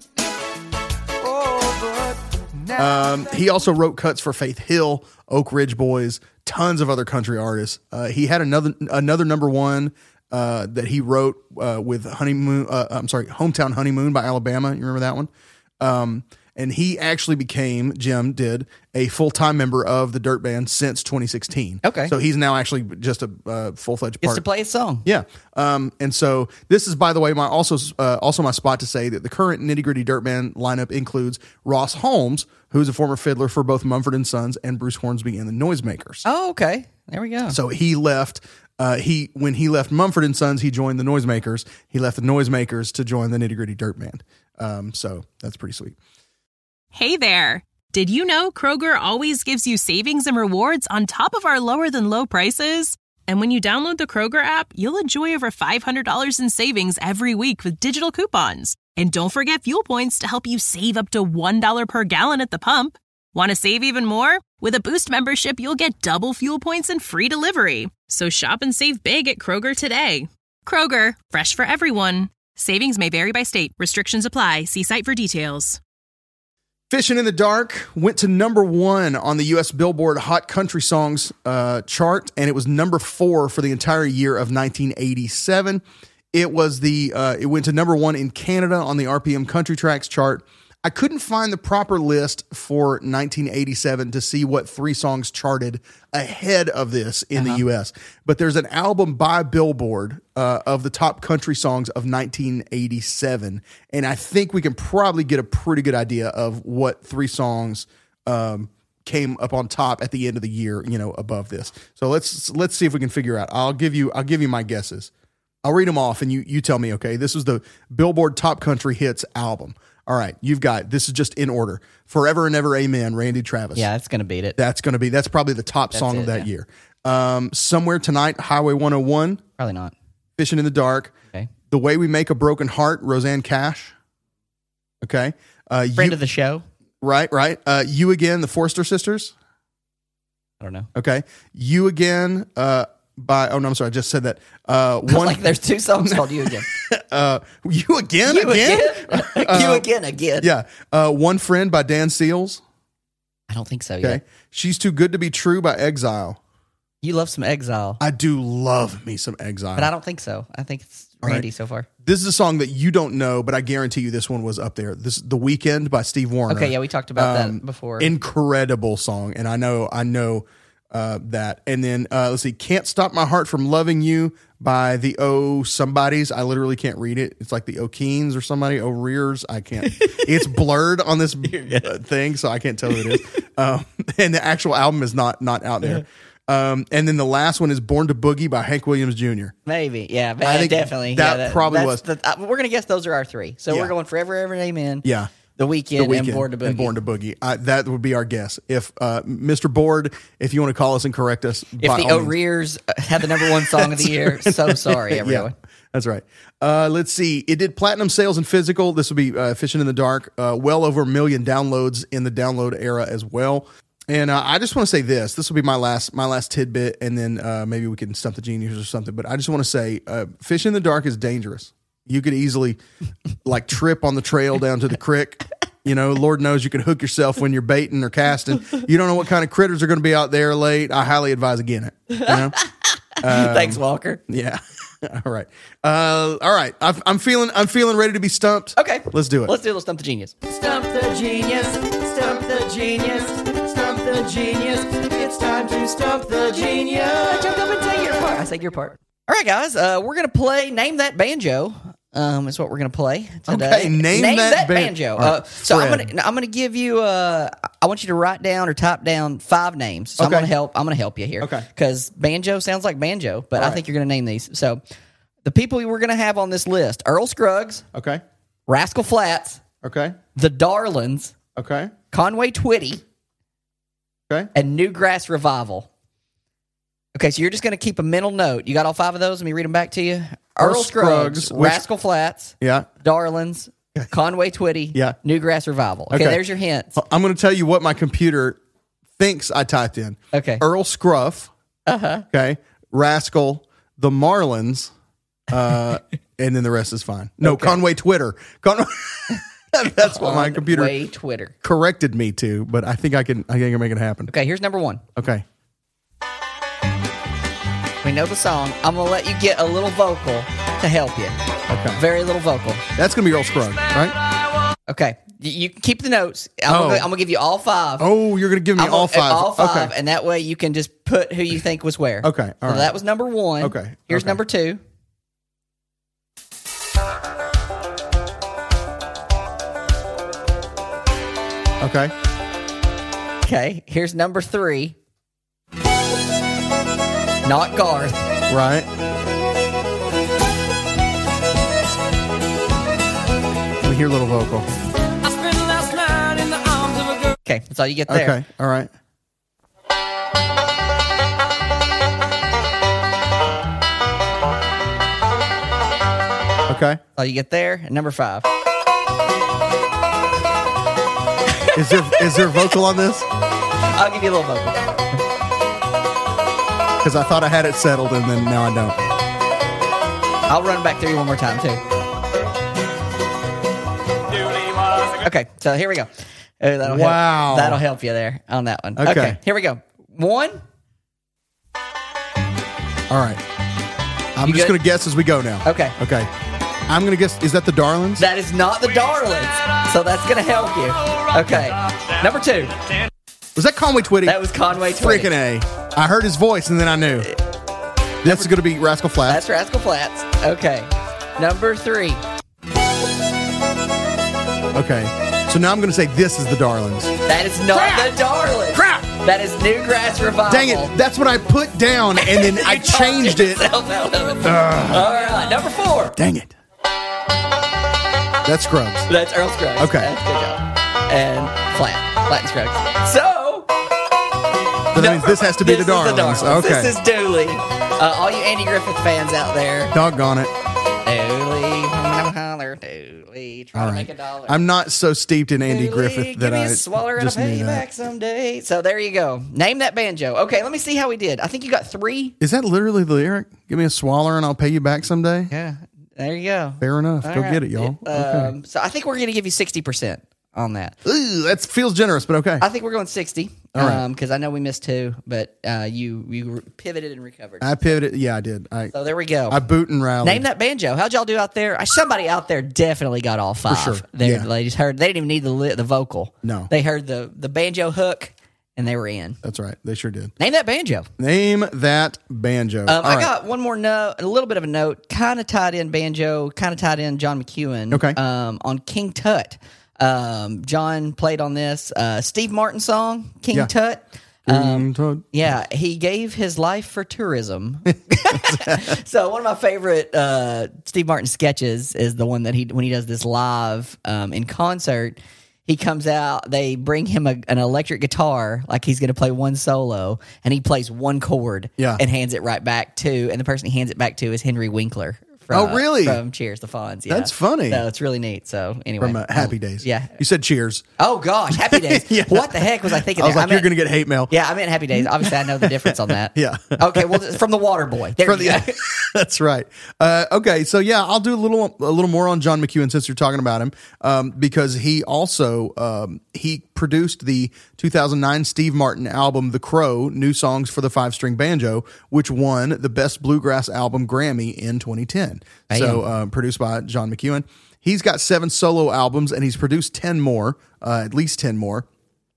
Oh, but now Um, he also wrote cuts for Faith Hill, Oak Ridge Boys, tons of other country artists. Uh, he had another another number one uh, that he wrote uh, with Honeymoon. Uh, I'm sorry, Hometown Honeymoon by Alabama. You remember that one? Um, and he actually became, Jim did, a full time member of the Dirt Band since twenty sixteen. Okay. So he's now actually just a uh, full fledged Gets part. to play his song. Yeah. Um, and so this is, by the way, my also uh, also my spot to say that the current Nitty Gritty Dirt Band lineup includes Ross Holmes, who's a former fiddler for both Mumford and Sons and Bruce Hornsby and the Noisemakers. Oh, okay. There we go. So he left Uh, he when he left Mumford and Sons, he joined the Noisemakers. He left the Noisemakers to join the Nitty Gritty Dirt Band. Um, so that's pretty sweet. Hey there. Did you know Kroger always gives you savings and rewards on top of our lower than low prices? And when you download the Kroger app, you'll enjoy over five hundred dollars in savings every week with digital coupons. And don't forget fuel points to help you save up to one dollar per gallon at the pump. Want to save even more? With a Boost membership, you'll get double fuel points and free delivery. So shop and save big at Kroger today. Kroger, fresh for everyone. Savings may vary by state. Restrictions apply. See site for details. Fishing in the Dark went to number one on the U S Billboard Hot Country Songs uh, chart, and it was number four for the entire year of nineteen eighty-seven. It was the uh, it went to number one in Canada on the R P M Country Tracks chart. I couldn't find the proper list for nineteen eighty-seven to see what three songs charted ahead of this in uh-huh. the U S, but there's an album by Billboard uh, of the top country songs of nineteen eighty-seven, and I think we can probably get a pretty good idea of what three songs um, came up on top at the end of the year, you know, above this. So let's let's see if we can figure out. I'll give you I'll give you my guesses. I'll read them off, and you you tell me. Okay, this was the Billboard Top Country Hits album. All right, you've got, this is just in order. Forever and Ever Amen, Randy Travis. Yeah, that's going to beat it. That's going to be, that's probably the top that's song it, of that yeah. year. Um, Somewhere Tonight, Highway one oh one. Probably not. Fishing in the Dark. Okay. The Way We Make a Broken Heart, Roseanne Cash. Okay. Uh, Friend you, of the show. Right, right. Uh, You Again, the Forster Sisters. I don't know. Okay. You Again, uh, by, oh no, I'm sorry, I just said that. Uh, one, like there's two songs called You Again. uh, you Again, you again? again? uh, you Again, again. Yeah. Uh, One Friend by Dan Seals. I don't think so Okay. yet. She's Too Good to Be True by Exile. You love some Exile. I do love me some Exile. But I don't think so. I think it's Randy right. so far. This is a song that you don't know, but I guarantee you this one was up there. This is The Weeknd by Steve Wariner. Okay, yeah, we talked about um, that before. Incredible song. And I know, I know uh, that. And then uh, let's see, Can't Stop My Heart From Loving You by the O Somebodies. I literally can't read it. It's like the O'Keens or somebody, O'Rears. I can't. It's blurred on this thing, so I can't tell who it is. Um, and the actual album is not not out there. Um, and then the last one is Born to Boogie by Hank Williams Junior Maybe, yeah, but I think definitely. That, yeah, that probably was. The, uh, we're gonna guess those are our three. So Yeah. we're going Forever, Ever, and Amen. Yeah. The Weeknd, The Weeknd and Born to Boogie. And Born to Boogie. I, that would be our guess. If uh, Mister Board, if you want to call us and correct us, If by the all means. O'Rears had the number one song of the year, so sorry, everyone. Yeah, that's right. Uh, let's see. It did platinum sales in physical. This would be uh, Fishing in the Dark. Uh, well over a million downloads in the download era as well. And uh, I just want to say this. This will be my last my last tidbit, and then uh, maybe we can stump the genius or something. But I just want to say, uh, Fishing in the Dark is dangerous. You could easily like trip on the trail down to the creek. You know, Lord knows you could hook yourself when you're baiting or casting. You don't know what kind of critters are going to be out there late. I highly advise against it. You know? um, Thanks, Walker. Yeah. All right. Uh, all right. I've, I'm feeling. I'm feeling ready to be stumped. Okay. Let's do it. Let's do Let's Stump the Genius. Stump the genius, stump the genius, stump the genius. It's time to stump the genius. Jump up and take your part. I say your part. All right, guys. Uh, we're gonna play Name That Banjo. Um, is what we're gonna play today. Okay, name that ban- banjo. All right, Uh, so I'm Fred. gonna I'm gonna give you. Uh, I want you to write down or type down five names. So I'm Okay. gonna help. I'm gonna help you here. Okay. Because banjo sounds like banjo, but All I right. think you're gonna name these. So the people we're gonna have on this list: Earl Scruggs, Okay. Rascal Flatts, Okay. The Darlings, Okay. Conway Twitty, Okay. and Newgrass Revival. Okay, so you're just going to keep a mental note. You got all five of those? Let me read them back to you. Earl Earl Scruggs, Scruggs, which- Rascal Flats, Yeah. Darlings, Conway Twitty, Yeah. Newgrass Revival. Okay, Okay. there's your hints. I'm going to tell you what my computer thinks I typed in. Okay. Earl Scruff. Uh huh. Okay. Rascal. The Marlins. Uh, and then the rest is fine. No, Okay. Conway Twitter. Conway. That's what my computer Conway Twitter. corrected me to, but I think I can. I think I can make it happen. Okay, here's number one. Okay. We know the song. I'm going to let you get a little vocal to help you. Okay. Very little vocal. That's going to be Earl Scruggs, right? Okay. You, you can keep the notes. I'm Oh. going to I'm gonna give you all five. Oh, you're going to give me I'm all gonna- five. All five, Okay. and that way you can just put who you think was where. Okay, all so right. that was number one. Okay, Here's okay. number two. Okay. Okay, here's number three. Not Garth. Right. Let me hear a little vocal. I spent last night in the arms of a girl. Okay, that's all you get there. Okay, all right. Okay. That's all you get there. And number five. Is there is there vocal on this? I'll give you a little vocal. Because I thought I had it settled, and then now I don't. I'll run back through you one more time, too. Okay, so here we go. Uh, that'll Wow. Help, that'll help you there on that one. Okay. Okay, here we go. One. All right. I'm You just good? going to guess as we go now. Okay. Okay. I'm going to guess, is that the Darlings? That is not the Darlings, so that's going to help you. Okay, number two. Was that Conway Twitty? That was Conway Twitty. Freaking A. I heard his voice, and then I knew. This is going to be Rascal Flatts. That's Rascal Flatts. Okay, number three. Okay. So now I'm going to say this is the Darlings. That is not Crap! the Darlings. Crap! That is Newgrass Revival. Dang it. That's what I put down, and then I You talked changed it. yourself out of it. All right, number four. Dang it. That's Scruggs. That's Earl Scruggs. Okay. That's good job. And Flat. Flat and Scruggs. So, So that means this has to be this the is Darlings. Darlings. Okay. This is Dooley. Uh, all you Andy Griffith fans out there. Doggone it. Dooley, holler, Dooley, try All to right. make a dollar. I'm not so steeped in Andy Dooley, Griffith give that me I a swaller and a just knew payback that. someday. So there you go. Name that banjo. Okay, let me see how we did. I think you got three. Is that literally the lyric? Give me a swaller and I'll pay you back someday? Yeah, there you go. Fair enough. All Go right. get it, y'all. Okay. Um, so I think we're going to give you sixty percent on that. Ooh, that feels generous, but okay. I think we're going sixty. All right. Because I know we missed two, but uh, you you pivoted and recovered. I pivoted. Yeah, I did. I so there we go. I boot and rallied. Name that banjo. How'd y'all do out there? Uh, Somebody out there definitely got all five. sure. There, Yeah. ladies heard. They didn't even need the li- the vocal. No. They heard the the banjo hook, and they were in. That's right. They sure did. Name that banjo. Name that banjo. Um, All I right. got one more note, a little bit of a note, kind of tied in banjo, kind of tied in John McEwen. Okay. Um, on King Tut. Um, John played on this uh, Steve Martin song, King Yeah. Tut. Um, Toad. Yeah, he gave his life for tourism. So one of my favorite uh, Steve Martin sketches is the one that he when he does this live um, in concert. He comes out, they bring him a, an electric guitar, like he's going to play one solo, and he plays one chord Yeah. and hands it right back to, and the person he hands it back to is Henry Winkler. From, Oh, really? From Cheers, the Fonz. Yeah. That's funny. So it's really neat. So anyway. From uh, Happy Days. Yeah. You said cheers. Oh, gosh. Happy Days. Yeah. What the heck was I thinking I was there? like, I you're meant- going to get hate mail. Yeah, I meant Happy Days. Obviously, I know the difference on that. Yeah. Okay, well, from the Water Boy. There From you the- go. That's right. Uh, okay, so yeah, I'll do a little a little more on John McEwen since you're talking about him, um, because he also um, he produced the two thousand nine Steve Martin album The Crow, New Songs for the Five String Banjo, which won the Best Bluegrass Album Grammy in twenty ten. Bam. So uh, produced by John McEwen. He's got seven solo albums and he's produced ten more, uh, at least ten more.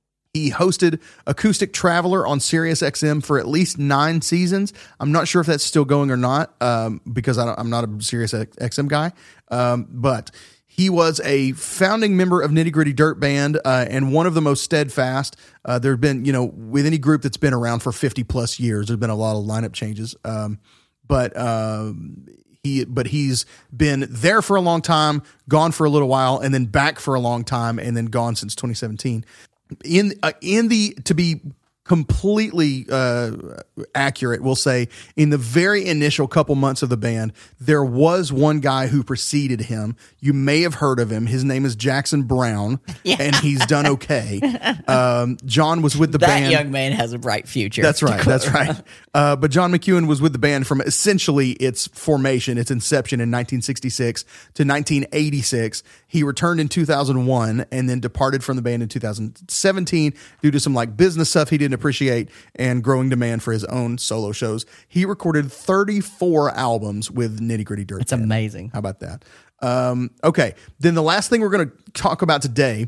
He hosted Acoustic Traveler on Sirius X M for at least nine seasons. I'm not sure if that's still going or not, um, because I don't, I'm not a Sirius X M guy. Um, but he was a founding member of Nitty Gritty Dirt Band, uh, and one of the most steadfast. Uh, there have been, you know, with any group that's been around for fifty plus years, there's been a lot of lineup changes. Um, but um, he, but he's been there for a long time, gone for a little while, and then back for a long time, and then gone since twenty seventeen. In uh, in the to be completely uh, accurate, we'll say in the very initial couple months of the band, there was one guy who preceded him. You may have heard of him. His name is Jackson Brown, Yeah. and he's done okay. Um, John was with the That band. young man has a bright future. That's right. That's right. Uh, but John McEwen was with the band from essentially its formation, its inception in nineteen sixty-six to nineteen eighty-six. He returned in two thousand one and then departed from the band in two thousand seventeen due to some like business stuff he didn't appreciate and growing demand for his own solo shows. He recorded thirty-four albums with Nitty Gritty Dirt It's Band. amazing. How about that? Um, okay. Then the last thing we're going to talk about today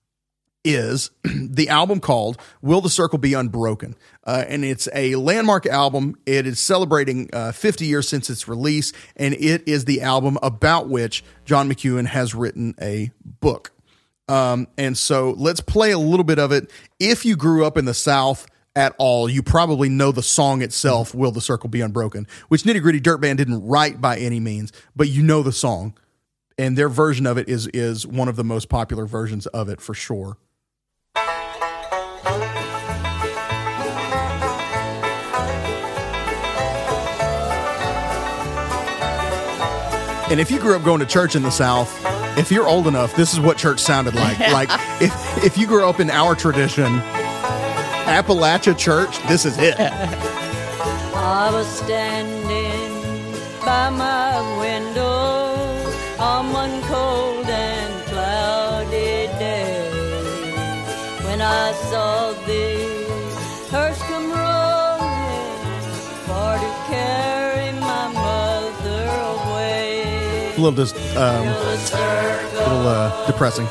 is the album called Will the Circle Be Unbroken? Uh, and it's a landmark album. It is celebrating uh, fifty years since its release, and it is the album about which John McEwen has written a book. Um, and so let's play a little bit of it. If you grew up in the South at all, you probably know the song itself, Will the Circle Be Unbroken, which Nitty Gritty Dirt Band didn't write by any means, but you know the song. And their version of it is is one of the most popular versions of it for sure. And if you grew up going to church in the South, if you're old enough, this is what church sounded like. Like if if you grew up in our tradition, Appalachia Church, this is it. I was standing by my window on one cold and cloudy day when I saw the hearse come rolling for to carry my mother away. A little just um, a little uh, depressing.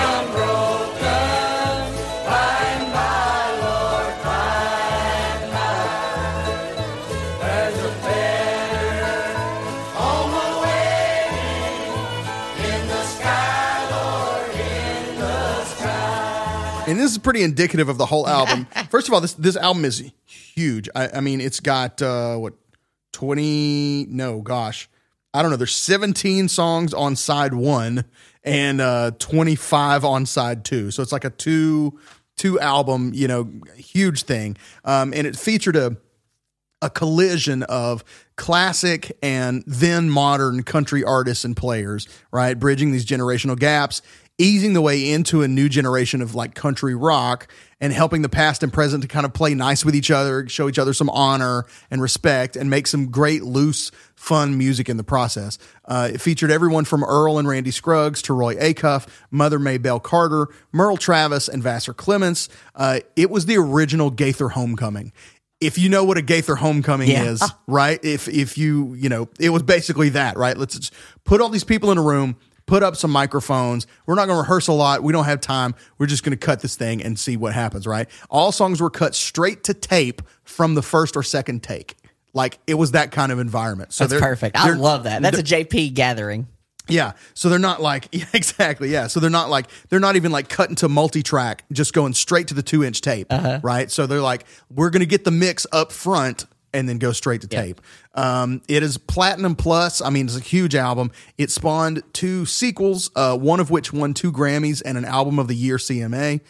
And this is pretty indicative of the whole album. First of all, this this album is huge. I, I mean, it's got, uh, what, twenty, no, gosh. I don't know. There's seventeen songs on side one and uh, twenty-five on side two. So it's like a two two album, you know, huge thing. Um, and it featured a a collision of classic and then modern country artists and players, right? Bridging these generational gaps, easing the way into a new generation of like country rock and helping the past and present to kind of play nice with each other, show each other some honor and respect, and make some great, loose, fun music in the process. Uh, it featured everyone from Earl and Randy Scruggs to Roy Acuff, Mother Maybelle Carter, Merle Travis, and Vassar Clements. Uh, it was the original Gaither Homecoming. If you know what a Gaither Homecoming Yeah. is, right? If if you, you know, it was basically that, right? Let's just put all these people in a room, put up some microphones. We're not going to rehearse a lot. We don't have time. We're just going to cut this thing and see what happens, right? All songs were cut straight to tape from the first or second take. Like, it was that kind of environment. So That's they're- perfect. I they're- love that. That's a they're- J P gathering. Yeah. So they're not like, yeah, exactly. Yeah. So they're not like, they're not even like cutting to multi-track, just going straight to the two inch tape. Uh-huh. Right. So they're like, we're going to get the mix up front and then go straight to tape. Um, it is platinum plus. I mean, it's a huge album. It spawned two sequels, uh, one of which won two Grammys and an Album of the Year C M A.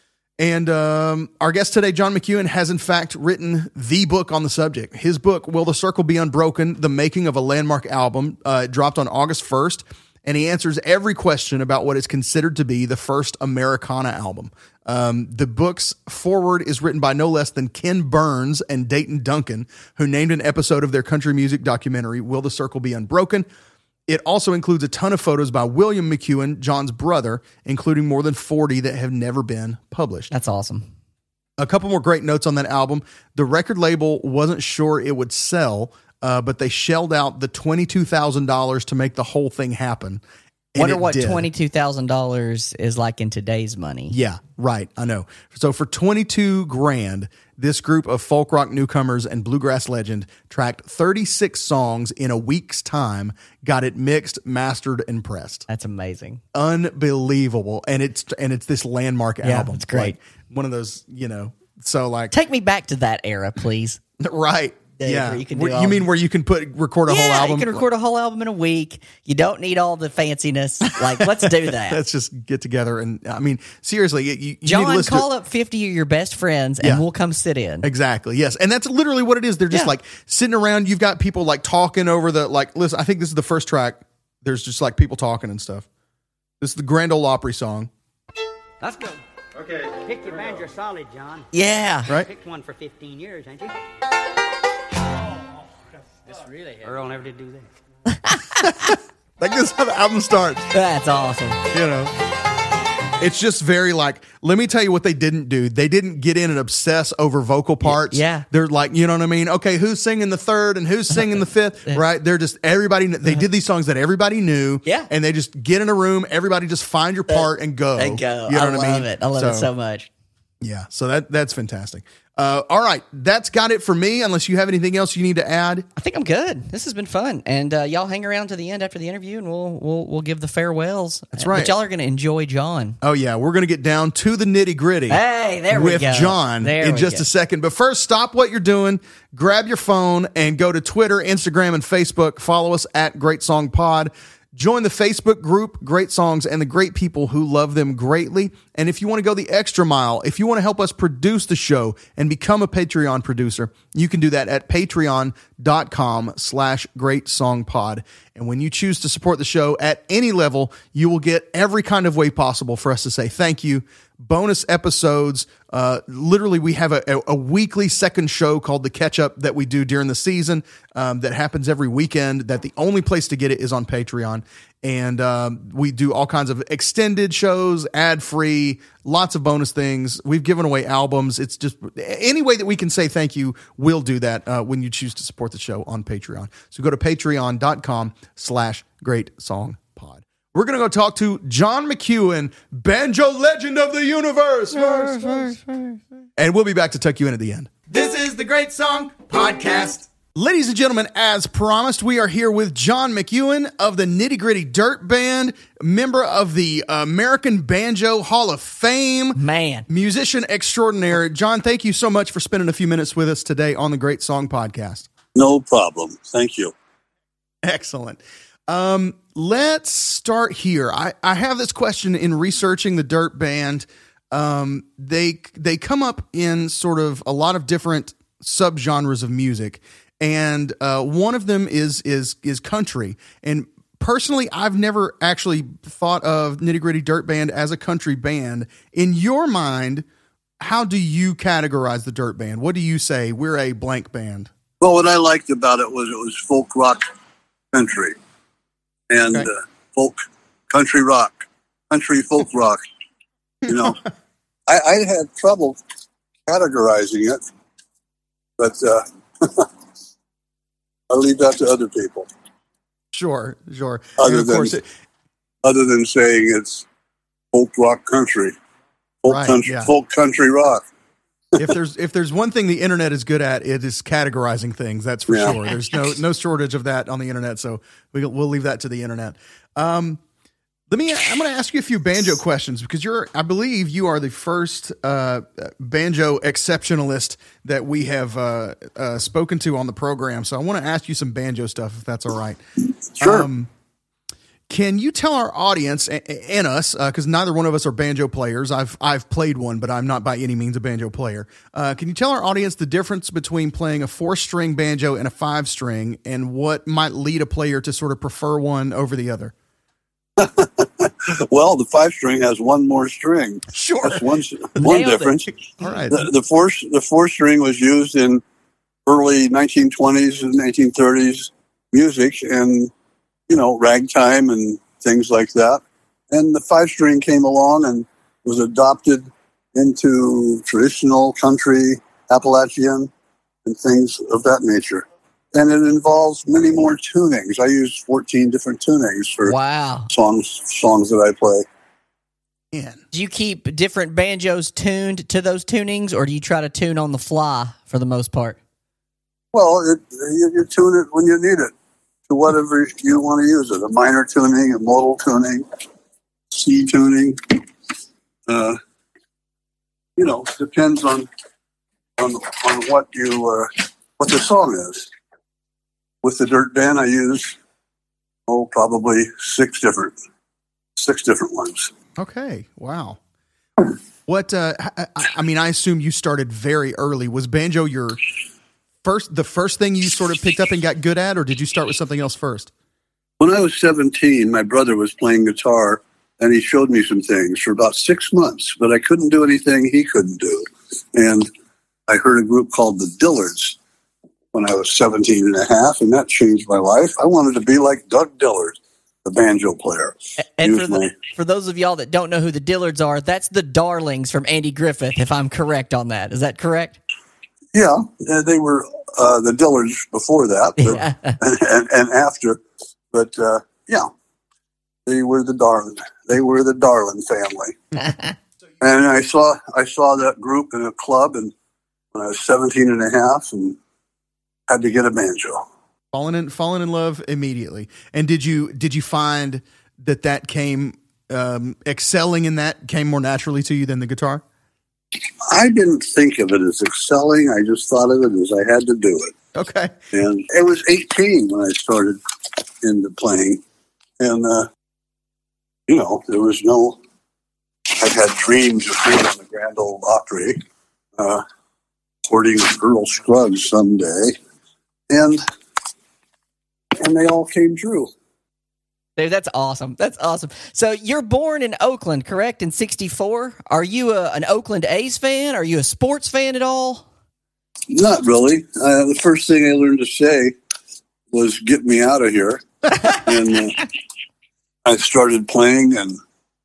And um, our guest today, John McEuen, has in fact written the book on the subject. His book, Will the Circle Be Unbroken? The Making of a Landmark Album, uh, dropped on August first, and he answers every question about what is considered to be the first Americana album. Um, the book's foreword is written by no less than Ken Burns and Dayton Duncan, who named an episode of their country music documentary, Will the Circle Be Unbroken? It also includes a ton of photos by William McEuen, John's brother, including more than forty that have never been published. That's awesome. A couple more great notes on that album. The record label wasn't sure it would sell, uh, but they shelled out the twenty-two thousand dollars to make the whole thing happen. And Wonder it what did. twenty-two thousand dollars is like in today's money. Yeah, right. I know. So for twenty-two grand, this group of folk rock newcomers and bluegrass legend tracked thirty-six songs in a week's time, got it mixed, mastered, and pressed. That's amazing. Unbelievable. And it's and it's this landmark Yeah, album. it's great. Like, one of those, you know, so like Take me back to that era, please. right. Yeah, Yeah. where you can Where- do you all- mean where you can put record a yeah, whole album? you can record a whole album in a week. You don't need all the fanciness. Like, let's do that. Let's just get together and I mean, seriously, you, you need to John, listen call to, up fifty of your best friends and Yeah. we'll come sit in. Exactly. Yes. And that's literally what it is. They're just Yeah. like sitting around. You've got people like talking over the, like, listen, I think this is the first track. There's just like people talking and stuff. This is the Grand Ole Opry song. That's good. Okay. Pick your band, you're solid, John. Yeah. Right. Picked one for fifteen years, ain't you? This really Earl never did do that. Like, this is how the album starts. That's awesome. You know, it's just very like, let me tell you what they didn't do. They didn't get in and obsess over vocal parts. Yeah. They're like, you know what I mean? Okay, who's singing the third and who's singing the fifth, right? They're just, everybody, they did these songs that everybody knew. Yeah. And they just get in a room, everybody just find your part and go. And go. You know I what love I mean? it. I love it so much. Yeah, so that that's fantastic. Uh, all right, that's got it for me, unless you have anything else you need to add. I think I'm good. This has been fun. And uh, y'all hang around to the end after the interview, and we'll we'll we'll give the farewells. That's right. But y'all are going to enjoy John. Oh, yeah, we're going to get down to the nitty-gritty. Hey, there we with go. John There in we just go. a second. But first, stop what you're doing, grab your phone, and go to Twitter, Instagram, and Facebook. Follow us at Great Song Pod. Join the Facebook group, Great Songs, and the great people who love them greatly. And if you want to go the extra mile, if you want to help us produce the show and become a Patreon producer, you can do that at patreon.com slash Great Song Pod. And when you choose to support the show at any level, you will get every kind of way possible for us to say thank you. Bonus episodes. Uh, literally, we have a, a, a weekly second show called The Catch Up that we do during the season um, that happens every weekend, that the only place to get it is on Patreon. And um, we do all kinds of extended shows, ad-free, lots of bonus things. We've given away albums. It's just any way that we can say thank you, we'll do that uh, when you choose to support the show on Patreon. So go to patreon.com slash Great Song Pod. We're going to go talk to John McEuen, banjo legend of the universe. And we'll be back to tuck you in at the end. This is the Great Song Podcast. Ladies and gentlemen, as promised, we are here with John McEuen of the Nitty Gritty Dirt Band, member of the American Banjo Hall of Fame. Man. Musician extraordinaire. John, thank you so much for spending a few minutes with us today on the Great Song Podcast. No problem. Thank you. Excellent. Um, let's start here. I, I have this question in researching the Dirt Band. Um, they they come up in sort of a lot of different subgenres of music, and uh, one of them is is is country. And personally, I've never actually thought of Nitty Gritty Dirt Band as a country band. In your mind, how do you categorize the Dirt Band? What do you say? We're a blank band. Well, what I liked about it was it was folk rock country. And Okay. uh, folk, country rock, country folk rock. You know, I, I had trouble categorizing it, but uh, I'll leave that to other people. Sure, sure. Other And of than course, it, other than saying it's folk rock country, folk Right, country, yeah. folk country rock. if there's if there's one thing the internet is good at, it is categorizing things. That's for Yeah. sure. There's no no shortage of that on the internet. So we, we'll leave that to the internet. Um, let me. I'm going to ask you a few banjo questions because you're. I believe you are the first uh, banjo exceptionalist that we have uh, uh, spoken to on the program. So I want to ask you some banjo stuff, if that's all right. Sure. Um, Can you tell our audience and, and us, because uh, neither one of us are banjo players. I've I've played one, but I'm not by any means a banjo player. Uh, can you tell our audience the difference between playing a four-string banjo and a five-string, and what might lead a player to sort of prefer one over the other? Well, the five string has one more string. Sure, that's one one Nailed it. difference. All right. The, the four the four string was used in early nineteen twenties and nineteen thirties music, and you know, ragtime and things like that. And the five string came along and was adopted into traditional country, Appalachian, and things of that nature. And it involves many more tunings. I use fourteen different tunings for Wow. songs songs that I play. Do you keep different banjos tuned to those tunings, or do you try to tune on the fly for the most part? Well, it, you, you tune it when you need it to whatever you want to use it. A minor tuning, a modal tuning, C tuning. Uh, you know, depends on on on what you uh, what the song is. With the Dirt Band, I use oh probably six different six different ones. Okay. Wow. What? Uh, I, I mean, I assume you started very early. Was banjo your first, the first thing you sort of picked up and got good at, or did you start with something else first? When I was seventeen, my brother was playing guitar, and he showed me some things for about six months, but I couldn't do anything he couldn't do. And I heard a group called the Dillards when I was seventeen and a half, and that changed my life. I wanted to be like Doug Dillard, the banjo player. And He for was the, my- for those of y'all that don't know who the Dillards are, that's the Darlings from Andy Griffith, if I'm correct on that. Is that correct? yeah, uh, they were uh, the Dillards before that, but, Yeah. and, and, and after. But uh, yeah, they were the Darlin. They were the Darlin family. And I saw I saw that group in a club, and when I was seventeen and a half, and had to get a banjo. Fallen in, fallen in love immediately. And did you did you find that that came um, excelling in that came more naturally to you than the guitar? I didn't think of it as excelling. I just thought of it as I had to do it. Okay. And it was eighteen when I started into playing, and uh, you know, there was no. I had dreams of being on the Grand Ole Opry, uh, courting Earl Scruggs someday, and and they all came true. Dude, that's awesome. That's awesome. So you're born in Oakland, correct? In sixty-four. Are you a, an Oakland A's fan? Are you a sports fan at all? Not really. Uh, the first thing I learned to say was "Get me out of here," and uh, I started playing, and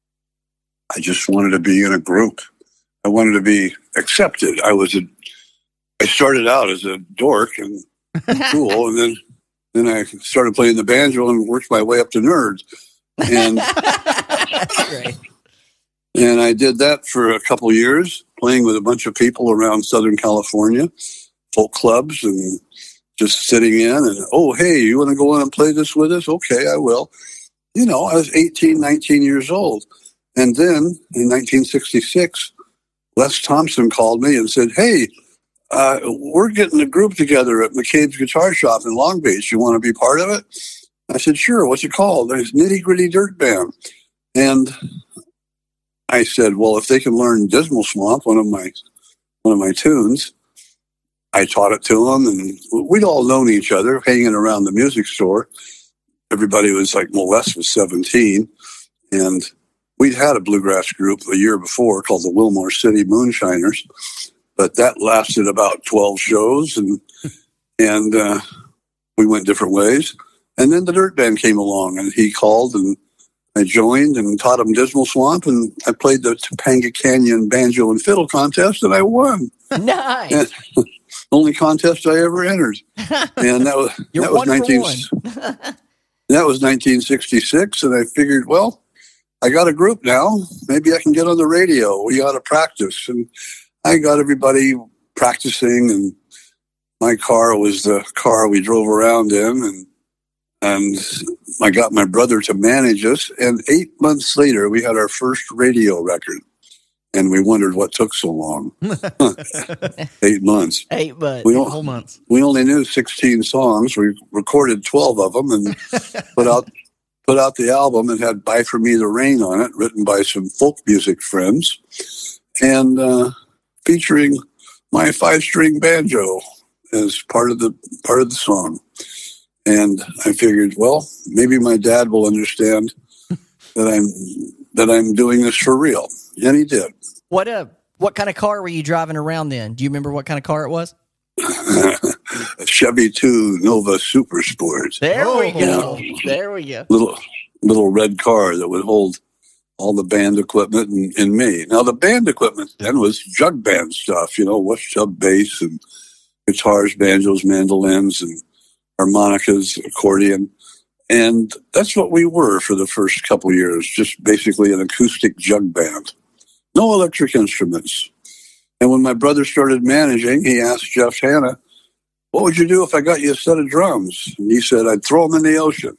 I just wanted to be in a group. I wanted to be accepted. I was a. I started out as a dork and cool, and then then I started playing the banjo and worked my way up to nerds. And Right. and I did that for a couple of years, playing with a bunch of people around Southern California, folk clubs, and just sitting in and, oh, hey, you want to go in and play this with us? Okay, I will. You know, I was eighteen, nineteen years old. And then in nineteen sixty-six, Les Thompson called me and said, hey, uh, we're getting a group together at McCabe's Guitar Shop in Long Beach. You want to be part of it? I said, sure. What's it called? It's Nitty Gritty Dirt Band. And I said, well, if they can learn Dismal Swamp, one of my one of my tunes, I taught it to them. And we'd all known each other, hanging around the music store. Everybody was like, well, Les was seventeen. And we'd had a bluegrass group a year before called the Wilmore City Moonshiners, but that lasted about twelve shows, and and uh, we went different ways. And then the Dirt Band came along, and he called, and I joined and taught him Dismal Swamp, and I played the Topanga Canyon Banjo and Fiddle contest, and I won. Nice. And, only contest I ever entered, and that was You're that was one nineteen. That was nineteen sixty-six, and I figured, well, I got a group now. Maybe I can get on the radio. We ought to practice. And I got everybody practicing, and my car was the car we drove around in. And and I got my brother to manage us. And eight months later, we had our first radio record. And we wondered what took so long. Eight months. Eight months. We, Whole months. we only knew sixteen songs. We recorded twelve of them and put out put out the album. It had Buy For Me the Rain on it, written by some folk music friends, and uh, featuring my five-string banjo as part of the part of the song. And I figured, well, maybe my dad will understand that I'm that I'm doing this for real. And he did. What uh, what kind of car were you driving around then? Do you remember what kind of car it was? A Chevy two Nova Super Sport. There Oh. we go. There we go. Little little red car that would hold all the band equipment and, and me. Now the band equipment then was jug band stuff, you know, West Chub bass and guitars, banjos, mandolins, and harmonicas, accordion. And that's what we were for the first couple of years, just basically an acoustic jug band. No electric instruments. And when my brother started managing, he asked Jeff Hanna, what would you do if I got you a set of drums? And he said, I'd throw them in the ocean.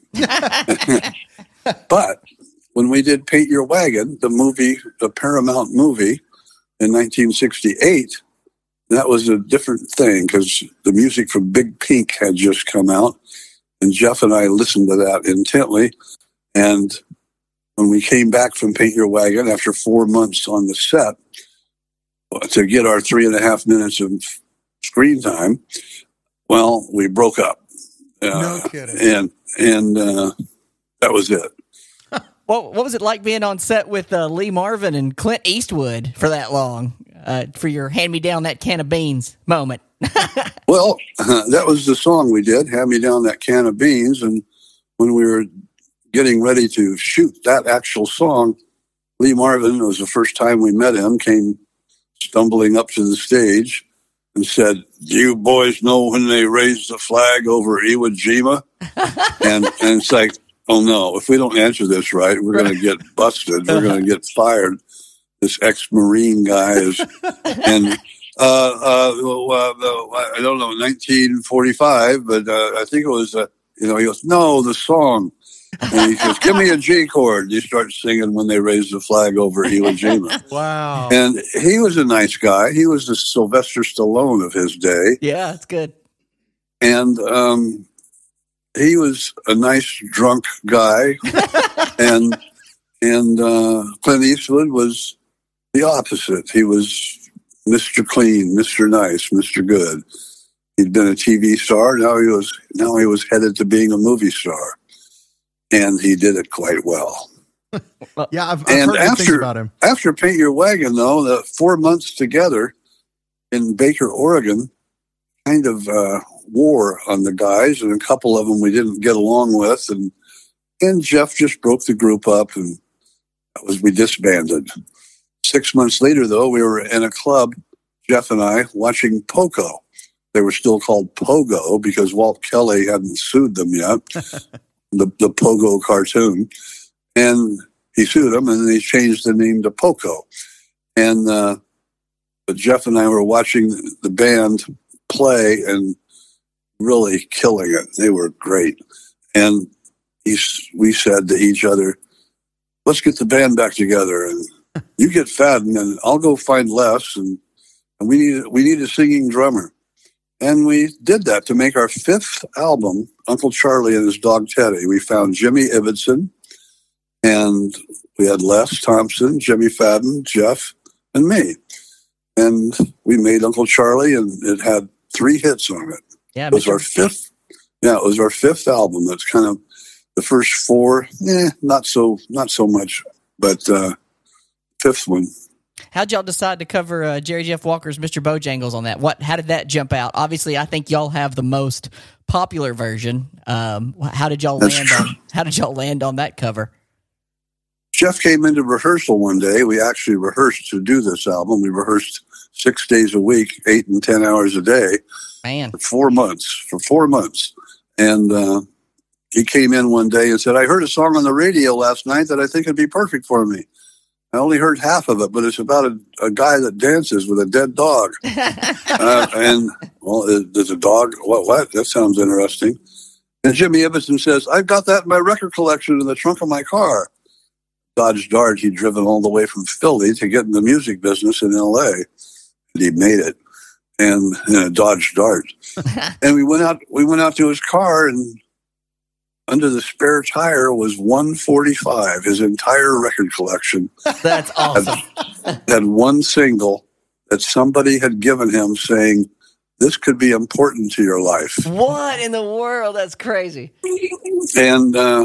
But when we did Paint Your Wagon, the movie, the Paramount movie in nineteen sixty-eight, that was a different thing because the music from Big Pink had just come out. And Jeff and I listened to that intently. And when we came back from Paint Your Wagon after four months on the set to get our three and a half minutes of screen time, well, we broke up. Uh, No kidding. And, and uh, that was it. What what was it like being on set with uh, Lee Marvin and Clint Eastwood for that long? Uh, for your hand me down that can of beans moment. Well, uh, that was the song we did, Hand Me Down That Can of Beans. And when we were getting ready to shoot that actual song, Lee Marvin, it was the first time we met him, came stumbling up to the stage and said, do you boys know when they raised the flag over Iwo Jima? and, and it's like, oh no, if we don't answer this right, we're going to get busted. We're going to get fired. this ex-Marine guy is, and uh, uh, uh, I don't know, nineteen forty-five, but uh, I think it was, uh, you know, he goes, no, the song. And he says, give me a G chord. And you start singing When They Raise the Flag Over Iwo Jima. Wow. And he was a nice guy. He was the Sylvester Stallone of his day. Yeah, that's good. And um, he was a nice drunk guy. and and uh, Clint Eastwood was the opposite. He was Mister Clean, Mister Nice, Mister Good. He'd been a T V star. Now he was now he was headed to being a movie star. And he did it quite well. Yeah, I've, I've and heard good after, things about him. After Paint Your Wagon, though, the four months together in Baker, Oregon, kind of uh, wore on the guys, and a couple of them we didn't get along with, and and Jeff just broke the group up, and that was we disbanded. Six months later, though, we were in a club, Jeff and I, watching Poco. They were still called Pogo because Walt Kelly hadn't sued them yet. The, the Pogo cartoon, and he sued him, and then he changed the name to Poco. And uh, but Jeff and I were watching the band play and really killing it. They were great. And he's, we said to each other, let's get the band back together, and you get Fadden, and I'll go find Les, and, and we need we need a singing drummer. And we did that to make our fifth album, Uncle Charlie and His Dog Teddy. We found Jimmy Ibbotson, and we had Les Thompson, Jimmy Fadden, Jeff, and me. And we made Uncle Charlie, and it had three hits on it. Yeah, it was our fifth. Yeah, it was our fifth album. That's kind of the first four. Eh, not so, not so much, but uh, fifth one. How'd y'all decide to cover uh, Jerry Jeff Walker's Mister Bojangles on that? What? How did that jump out? Obviously, I think y'all have the most popular version. Um, how did y'all That's land true. on? How did y'all land on that cover? Jeff came into rehearsal one day. We actually rehearsed to do this album. We rehearsed six days a week, eight and ten hours a day. Man, for four months. For four months, and uh, he came in one day and said, "I heard a song on the radio last night that I think would be perfect for me. I only heard half of it, but it's about a, a guy that dances with a dead dog." uh, and, well, there's a dog. What, what? That sounds interesting. And Jimmy Ibbotson says, "I've got that in my record collection in the trunk of my car." Dodge Dart, he'd driven all the way from Philly to get in the music business in L A. And he made it. And in a Dodge Dart. And we went out, we went out to his car, and under the spare tire was one forty-five, his entire record collection. That's awesome. Had, had one single that somebody had given him saying, "This could be important to your life." What in the world? That's crazy. And uh,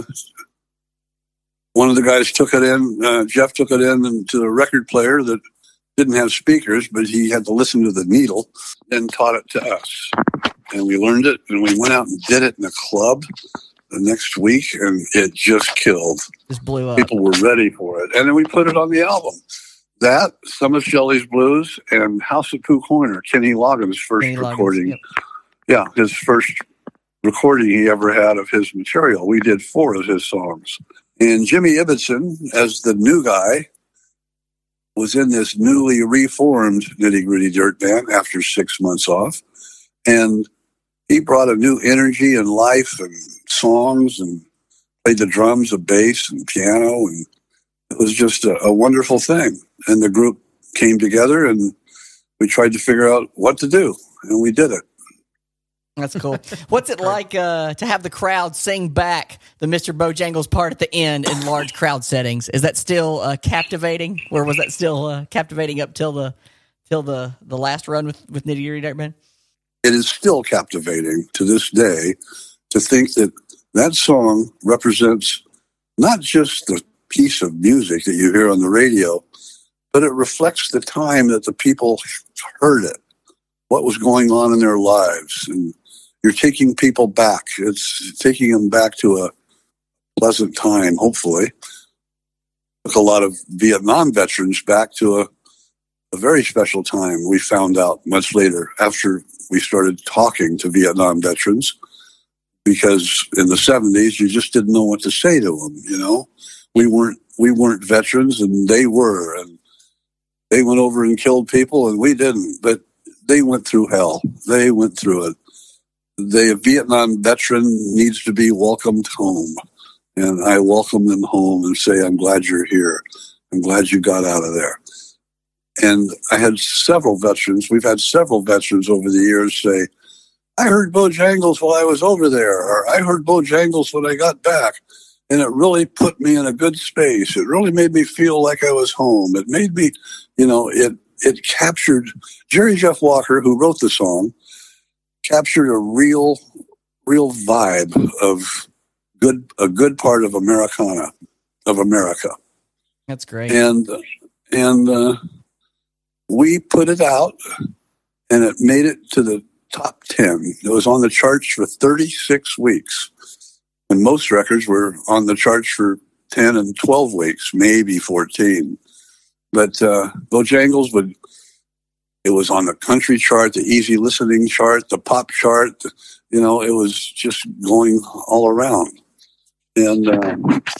one of the guys took it in, uh, Jeff took it in and to the record player that didn't have speakers, but he had to listen to the needle, and taught it to us. And we learned it, and we went out and did it in a club the next week, and it just killed. Just blew up. People were ready for it. And then we put it on the album. That, some of Shelley's Blues, and House at Pooh Corner, Kenny Loggins' first Kenny Loggins, recording. yep. Yeah, his first recording he ever had of his material. We did four of his songs. And Jimmy Ibbotson, as the new guy, was in this newly reformed Nitty Gritty Dirt Band after six months off. And he brought a new energy and life and songs, and played the drums, the bass, and piano, and it was just a, a wonderful thing. And the group came together, and we tried to figure out what to do, and we did it. That's cool. What's it like uh, to have the crowd sing back the Mister Bojangles part at the end in large crowd settings? Is that still uh, captivating, or was that still uh, captivating up till the till the, the last run with, with Nitty Gritty Dirt Band? It is still captivating to this day to think that that song represents not just the piece of music that you hear on the radio, but it reflects the time that the people heard it, what was going on in their lives. And you're taking people back. It's taking them back to a pleasant time, hopefully. Took a lot of Vietnam veterans back to a, a very special time, we found out much later after we started talking to Vietnam veterans, because in the seventies, you just didn't know what to say to them, you know? We weren't, we weren't veterans, and they were. And they went over and killed people, and we didn't. But they went through hell. They went through it. The Vietnam veteran needs to be welcomed home. And I welcome them home and say, I'm glad you're here. I'm glad you got out of there. And I had several veterans. We've had several veterans over the years say, I heard Bojangles while I was over there, or I heard Bojangles when I got back. And it really put me in a good space. It really made me feel like I was home. It made me, you know, it it captured, Jerry Jeff Walker, who wrote the song, captured a real, real vibe of good, a good part of Americana, of America. That's great. And, and uh, we put it out, and it made it to the top ten. It was on the charts for thirty-six weeks. And most records were on the charts for ten and twelve weeks, maybe fourteen. But uh, Bojangles would, it was on the country chart, the easy listening chart, the pop chart. The, you know, it was just going all around. And uh,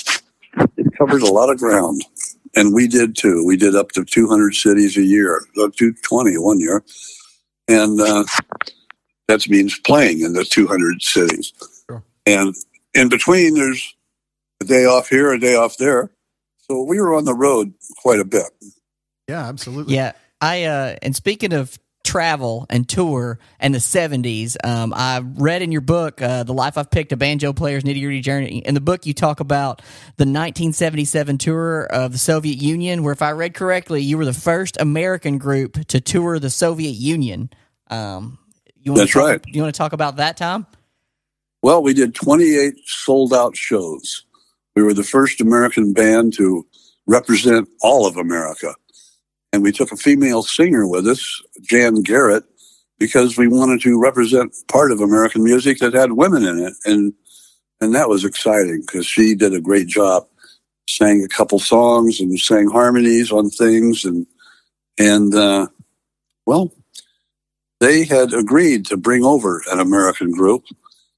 it covered a lot of ground. And we did too. We did up to two hundred cities a year, up to twenty one year. And uh, that means playing in the two hundred cities. Sure. And in between, there's a day off here, a day off there. So we were on the road quite a bit. Yeah, absolutely. Yeah. I uh, and speaking of travel and tour and the seventies, um, I read in your book, uh, The Life I've Picked, A Banjo Player's Nitty-Gritty Journey. In the book, you talk about the nineteen seventy-seven tour of the Soviet Union, where, if I read correctly, you were the first American group to tour the Soviet Union. Um, you wanna That's talk, right. You want to talk about that time? Well, we did twenty-eight sold-out shows. We were the first American band to represent all of America. And we took a female singer with us, Jan Garrett, because we wanted to represent part of American music that had women in it. And and that was exciting because she did a great job. Sang a couple songs and sang harmonies on things. And, and uh, well, they had agreed to bring over an American group.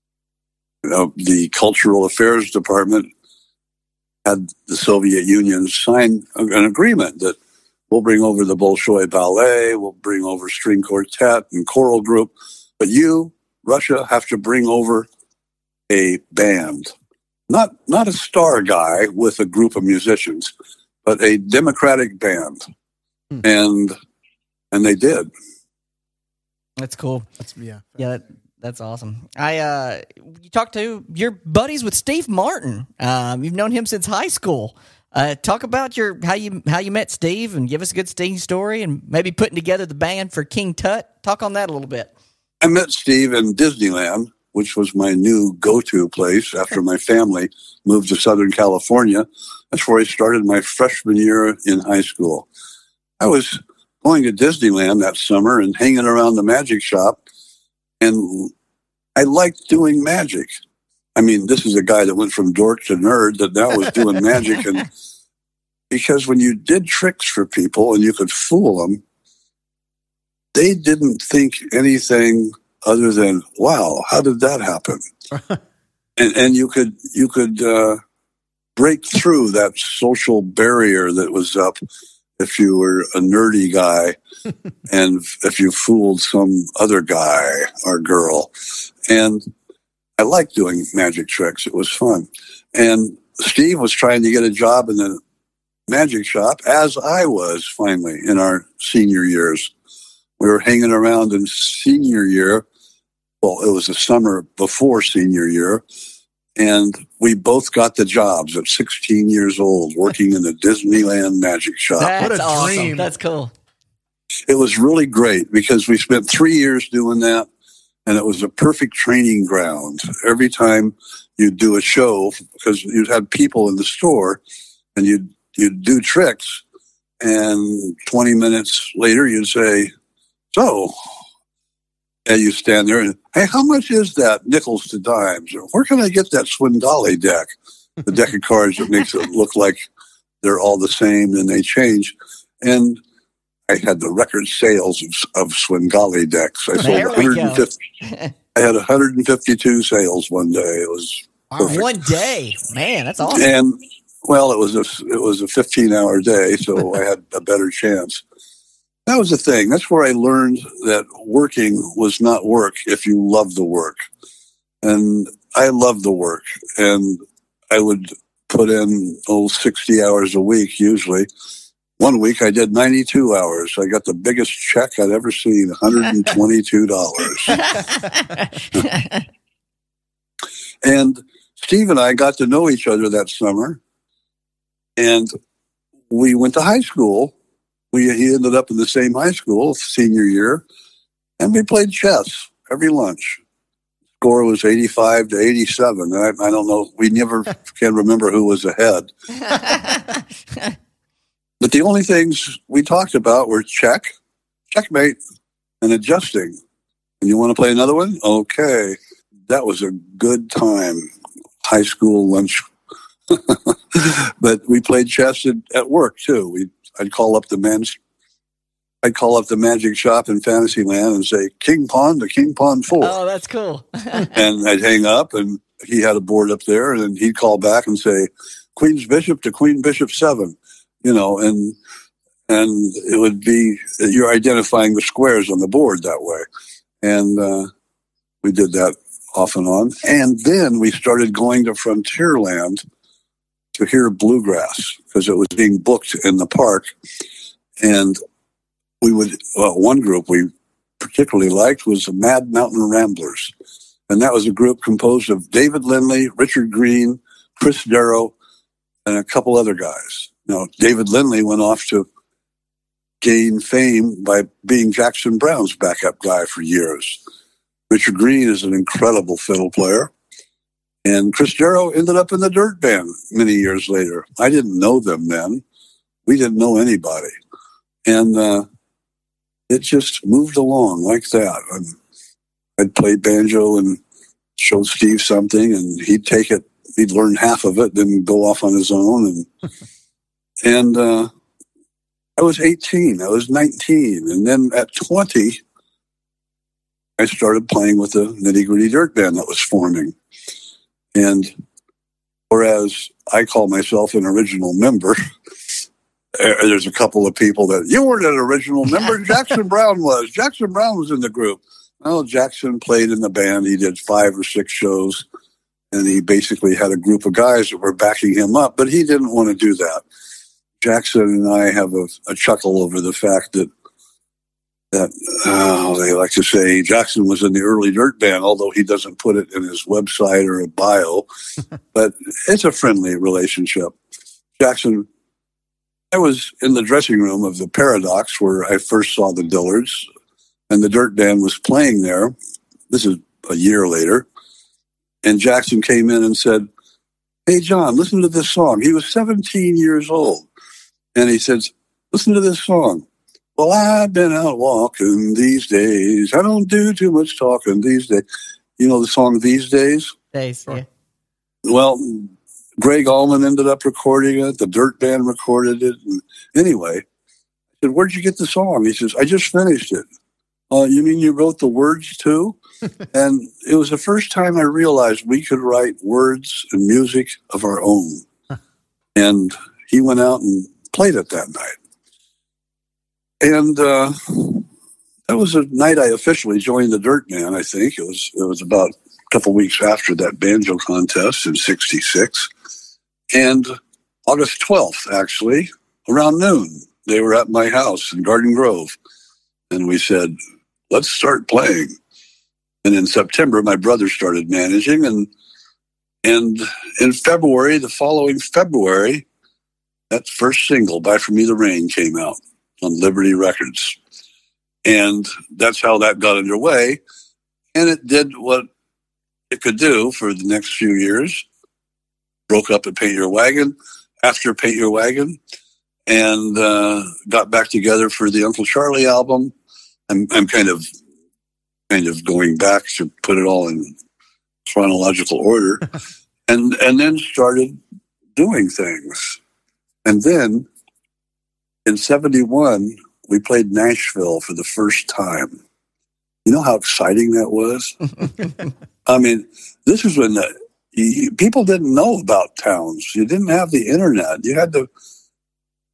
Uh, the Cultural Affairs Department had the Soviet Union sign an agreement that we'll bring over the Bolshoi Ballet, we'll bring over string quartet and choral group, but you, Russia, have to bring over a band. Not not a star guy with a group of musicians, but a democratic band. Hmm. And and they did. That's cool. That's, yeah. Yeah, that, that's awesome. I uh, you talked to your buddies with Steve Martin. Um, you've known him since high school. Uh, talk about your how you how you met Steve, and give us a good Steve story, and maybe putting together the band for King Tut. Talk on that a little bit. I met Steve in Disneyland, which was my new go-to place after my family moved to Southern California. That's where I started my freshman year in high school. I was going to Disneyland that summer and hanging around the magic shop, and I liked doing magic. I mean, this is a guy that went from dork to nerd that now was doing magic. And because when you did tricks for people and you could fool them, they didn't think anything other than, wow, how did that happen? and and you could you could uh, break through that social barrier that was up if you were a nerdy guy and if you fooled some other guy or girl. And I liked doing magic tricks. It was fun. And Steve was trying to get a job in the magic shop, as I was finally in our senior years. We were hanging around in senior year. Well, it was the summer before senior year. And we both got the jobs at sixteen years old, working in the Disneyland magic shop. That's What a awesome. dream. That's cool. It was really great because we spent three years doing that. And it was a perfect training ground. Every time you'd do a show, because you'd have people in the store, and you'd you'd do tricks, and twenty minutes later you'd say, so, and you stand there and, hey, how much is that nickels to dimes? Or where can I get that Swingali deck? The deck of cards that makes it look like they're all the same and they change. And I had the record sales of, of Swingali decks. I sold one hundred fifty. I had one hundred fifty-two sales one day. It was perfect. One day, man, that's awesome. And well, it was a it was a fifteen hour day, so I had a better chance. That was the thing. That's where I learned that working was not work if you love the work. And I loved the work. And I would put in, oh, sixty hours a week usually. One week I did ninety-two hours. I got the biggest check I'd ever seen, one hundred twenty-two dollars. And Steve and I got to know each other that summer. And we went to high school. We He ended up in the same high school senior year. And we played chess every lunch. Score was eighty-five to eighty-seven. I, I don't know. We never can remember who was ahead. But the only things we talked about were check, checkmate, and adjusting. And you want to play another one? Okay. That was a good time. High school lunch. But we played chess at, at work too. We I'd call up the men's I'd call up the magic shop in Fantasyland and say, King Pawn to King Pawn four. Oh, that's cool. And I'd hang up, and he had a board up there, and then he'd call back and say, Queen's Bishop to Queen Bishop seven. You know, and and it would be, you're identifying the squares on the board that way. And uh, we did that off and on. And then we started going to Frontierland to hear bluegrass because it was being booked in the park. And we would, well, one group we particularly liked was the Mad Mountain Ramblers. And that was a group composed of David Lindley, Richard Green, Chris Darrow, and a couple other guys. Now, David Lindley went off to gain fame by being Jackson Browne's backup guy for years. Richard Green is an incredible fiddle player. And Chris Darrow ended up in the Dirt Band many years later. I didn't know them then. We didn't know anybody. And uh, it just moved along like that. And I'd play banjo and show Steve something, and he'd take it. He'd learn half of it, then go off on his own. And And uh, I was eighteen. I was nineteen. And then at twenty, I started playing with the Nitty Gritty Dirt Band that was forming. And whereas I call myself an original member, there's a couple of people that, you weren't an original member. Jackson Browne was. Jackson Browne was in the group. Well, Jackson played in the band. He did five or six shows. And he basically had a group of guys that were backing him up. But he didn't want to do that. Jackson and I have a, a chuckle over the fact that, that uh, they like to say Jackson was in the early Dirt Band, although he doesn't put it in his website or a bio. But it's a friendly relationship. Jackson, I was in the dressing room of the Paradox where I first saw the Dillards, and the Dirt Band was playing there. This is a year later. And Jackson came in and said, hey, John, listen to this song. He was seventeen years old. And he says, listen to this song. Well, I've been out walking these days. I don't do too much talking these days. You know the song These Days? Days, yeah. Well, Greg Allman ended up recording it. The Dirt Band recorded it. And anyway, I said, where'd you get the song? He says, I just finished it. Uh, you mean you wrote the words too? And it was the first time I realized we could write words and music of our own. And he went out and played it that night. And uh, that was the night I officially joined the Dirt Band, I think. It was it was about a couple weeks after that banjo contest in sixty-six. And August twelfth, actually, around noon, they were at my house in Garden Grove. And we said, let's start playing. And in September, my brother started managing. And, and in February, the following February, that first single, Buy For Me the Rain, came out on Liberty Records. And that's how that got underway. And it did what it could do for the next few years. Broke up at Paint Your Wagon, after Paint Your Wagon, and uh, got back together for the Uncle Charlie album. I'm, I'm kind of kind of going back to put it all in chronological order. and and then started doing things. And then in seventy-one, we played Nashville for the first time. You know how exciting that was? I mean, this is when the, you, people didn't know about towns. You didn't have the internet. You had to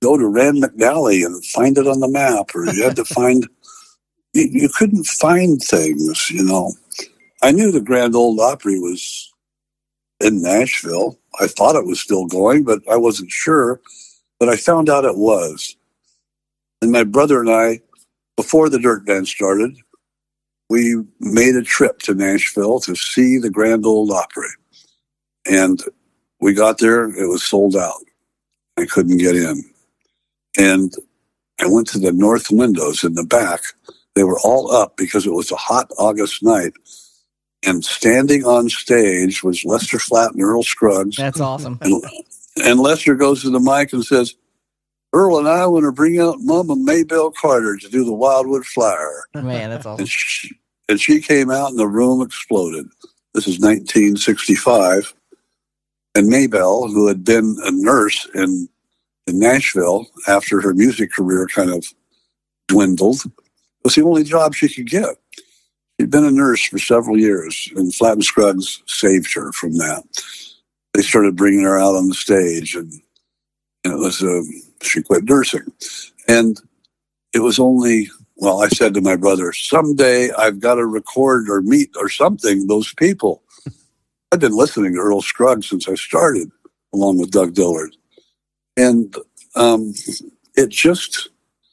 go to Rand McNally and find it on the map, or you had to find, you, you couldn't find things, you know. I knew the Grand Ole Opry was in Nashville. I thought it was still going, but I wasn't sure. But I found out it was. And my brother and I, before the Dirt Band started, we made a trip to Nashville to see the Grand Ole Opry. And we got there, it was sold out. I couldn't get in. And I went to the north windows in the back. They were all up because it was a hot August night. And standing on stage was Lester Flatt and Earl Scruggs. That's awesome. And, and Lester goes to the mic and says, Earl and I want to bring out Mama Maybelle Carter to do the Wildwood Flyer. Man, that's awesome. And she, and she came out and the room exploded. This is nineteen sixty-five. And Maybelle, who had been a nurse in, in Nashville after her music career kind of dwindled, was the only job she could get. She'd been a nurse for several years, and Flatt and Scruggs saved her from that. They started bringing her out on the stage, and, and it was uh, she quit nursing. And it was only, well, I said to my brother, someday I've got to record or meet or something those people. I've been listening to Earl Scruggs since I started, along with Doug Dillard. And um, it just...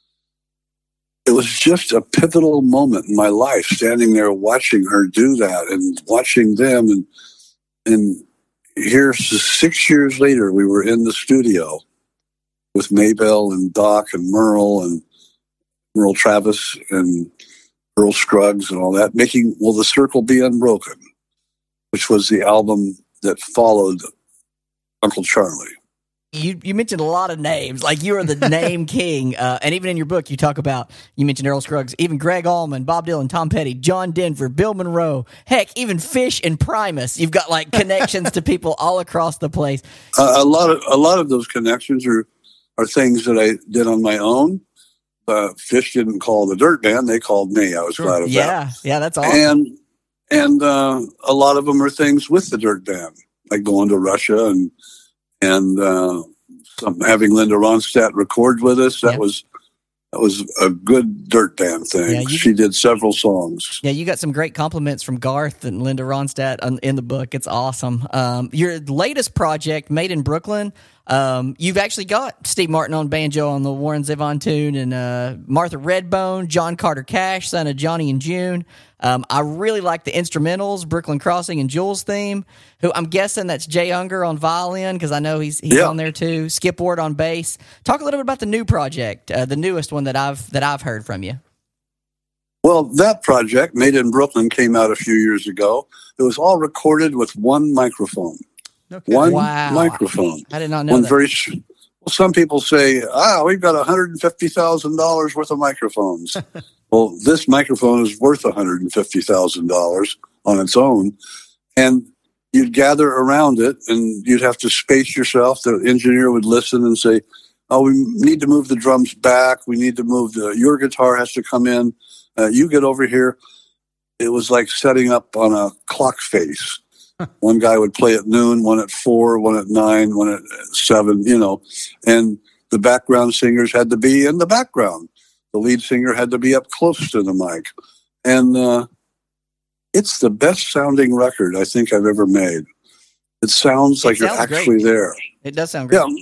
It was just a pivotal moment in my life, standing there watching her do that and watching them. And and here, six years later, we were in the studio with Maybelle and Doc and Merle and Merle Travis and Earl Scruggs and all that, making Will the Circle Be Unbroken, which was the album that followed Uncle Charlie. You you mentioned a lot of names, like you are the name king, uh, and even in your book you talk about, you mentioned Earl Scruggs, even Greg Allman, Bob Dylan, Tom Petty, John Denver, Bill Monroe, heck, even Fish and Primus. You've got like connections to people all across the place. Uh, a lot of a lot of those connections are are things that I did on my own. Uh, Fish didn't call the Dirt Band; they called me. I was Sure. glad of yeah, that. Yeah, that's awesome. And and uh, a lot of them are things with the Dirt Band, like going to Russia and. And uh, some, having Linda Ronstadt record with us, that yeah. was that was a good Dirt Band thing. Yeah, she did several songs. Yeah, you got some great compliments from Garth and Linda Ronstadt in the book. It's awesome. Um, your latest project, Made in Brooklyn, um, you've actually got Steve Martin on banjo on the Warren Zevon tune, and uh, Martha Redbone, John Carter Cash, son of Johnny and June. Um, I really like the instrumentals, Brooklyn Crossing and Jules theme, who I'm guessing that's Jay Unger on violin, because I know he's he's yeah. on there too. Skip Ward on bass. Talk a little bit about the new project, uh, the newest one that I've that I've heard from you. Well, that project, Made in Brooklyn, came out a few years ago. It was all recorded with one microphone. Okay. One wow. microphone. I did not know one that. Very, well, some people say, ah, we've got one hundred fifty thousand dollars worth of microphones. Well, this microphone is worth one hundred fifty thousand dollars on its own. And you'd gather around it, and you'd have to space yourself. The engineer would listen and say, oh, we need to move the drums back. We need to move the, your guitar has to come in. Uh, you get over here. It was like setting up on a clock face. One guy would play at noon, one at four, one at nine, one at seven, you know. And the background singers had to be in the background. The lead singer had to be up close to the mic. And uh, it's the best sounding record I think I've ever made. It sounds like it sounds you're actually great. There. It does sound great. Yeah.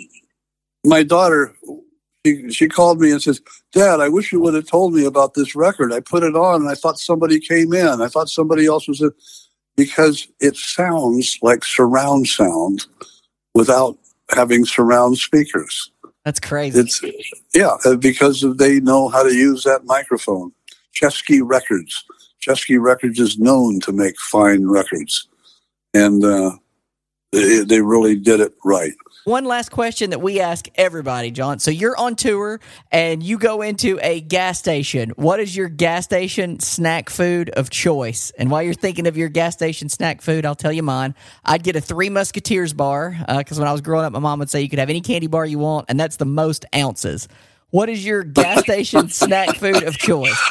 My daughter, she, she called me and says, Dad, I wish you would have told me about this record. I put it on and I thought somebody came in. I thought somebody else was in. Because it sounds like surround sound without having surround speakers. That's crazy. It's yeah, because they know how to use that microphone. Chesky Records. Chesky Records is known to make fine records. And uh, they, they really did it right. One last question that we ask everybody, John. So you're on tour and you go into a gas station. What is your gas station snack food of choice? And while you're thinking of your gas station snack food, I'll tell you mine. I'd get a Three Musketeers bar because uh, when I was growing up, my mom would say you could have any candy bar you want, and that's the most ounces. What is your gas station snack food of choice?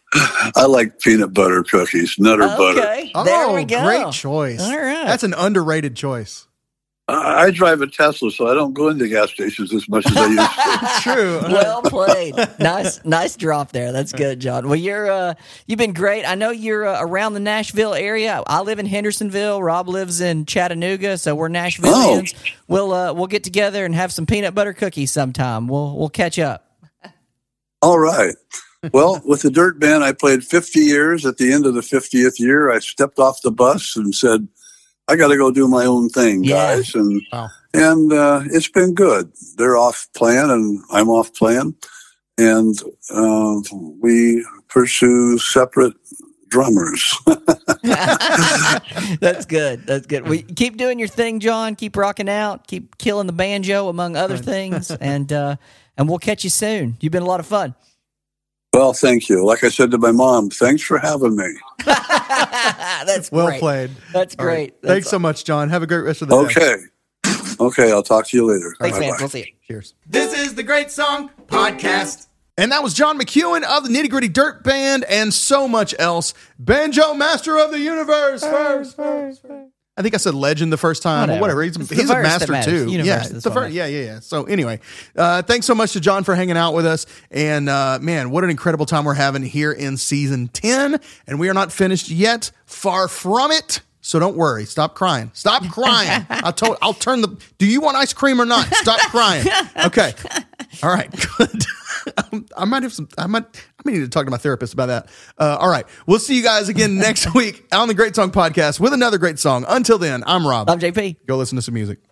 I like peanut butter cookies, Nutter okay. butter. Okay, there oh, we go. Great choice. All right. That's an underrated choice. I, I drive a Tesla, so I don't go into gas stations as much as I used to. True. Well played. Nice, nice drop there. That's good, John. Well, you're uh, you've been great. I know you're uh, around the Nashville area. I live in Hendersonville. Rob lives in Chattanooga, so we're Nashvilleians. Oh. We'll uh, we'll get together and have some peanut butter cookies sometime. We'll we'll catch up. All right. Well, with the Dirt Band, I played fifty years. At the end of the fiftieth year, I stepped off the bus and said, I got to go do my own thing, Yeah. guys. And Wow. and uh, it's been good. They're off playing, and I'm off playing. And uh, we pursue separate drummers. That's good. That's good. We keep doing your thing, John. Keep rocking out. Keep killing the banjo, among other things. And uh, and we'll catch you soon. You've been a lot of fun. Well, thank you. Like I said to my mom, thanks for having me. That's Well great. played. That's All right. great. That's Thanks so much, John. Have a great rest of the day. Okay. Okay, I'll talk to you later. Thanks, man. Bye-bye. We'll see you. Cheers. This is the Great Song Podcast. And that was John McEwen of the Nitty Gritty Dirt Band and so much else. Banjo Master of the Universe. First, first, first. I think I said legend the first time, Whatever. or whatever. He's, It's the he's a verse that master matters. too. Universe yeah, is it's the what first. Yeah, yeah, yeah. So anyway, uh, thanks so much to John for hanging out with us. And uh, man, what an incredible time we're having here in season ten. And we are not finished yet. Far from it. So don't worry. Stop crying. Stop crying. I told. I'll turn the. Do you want ice cream or not? Stop crying. Okay. All right. Good. I might have some. I might. I might need to talk to my therapist about that. Uh, all right. We'll see you guys again next week on the Great Song Podcast with another great song. Until then, I'm Rob. I'm J P. Go listen to some music.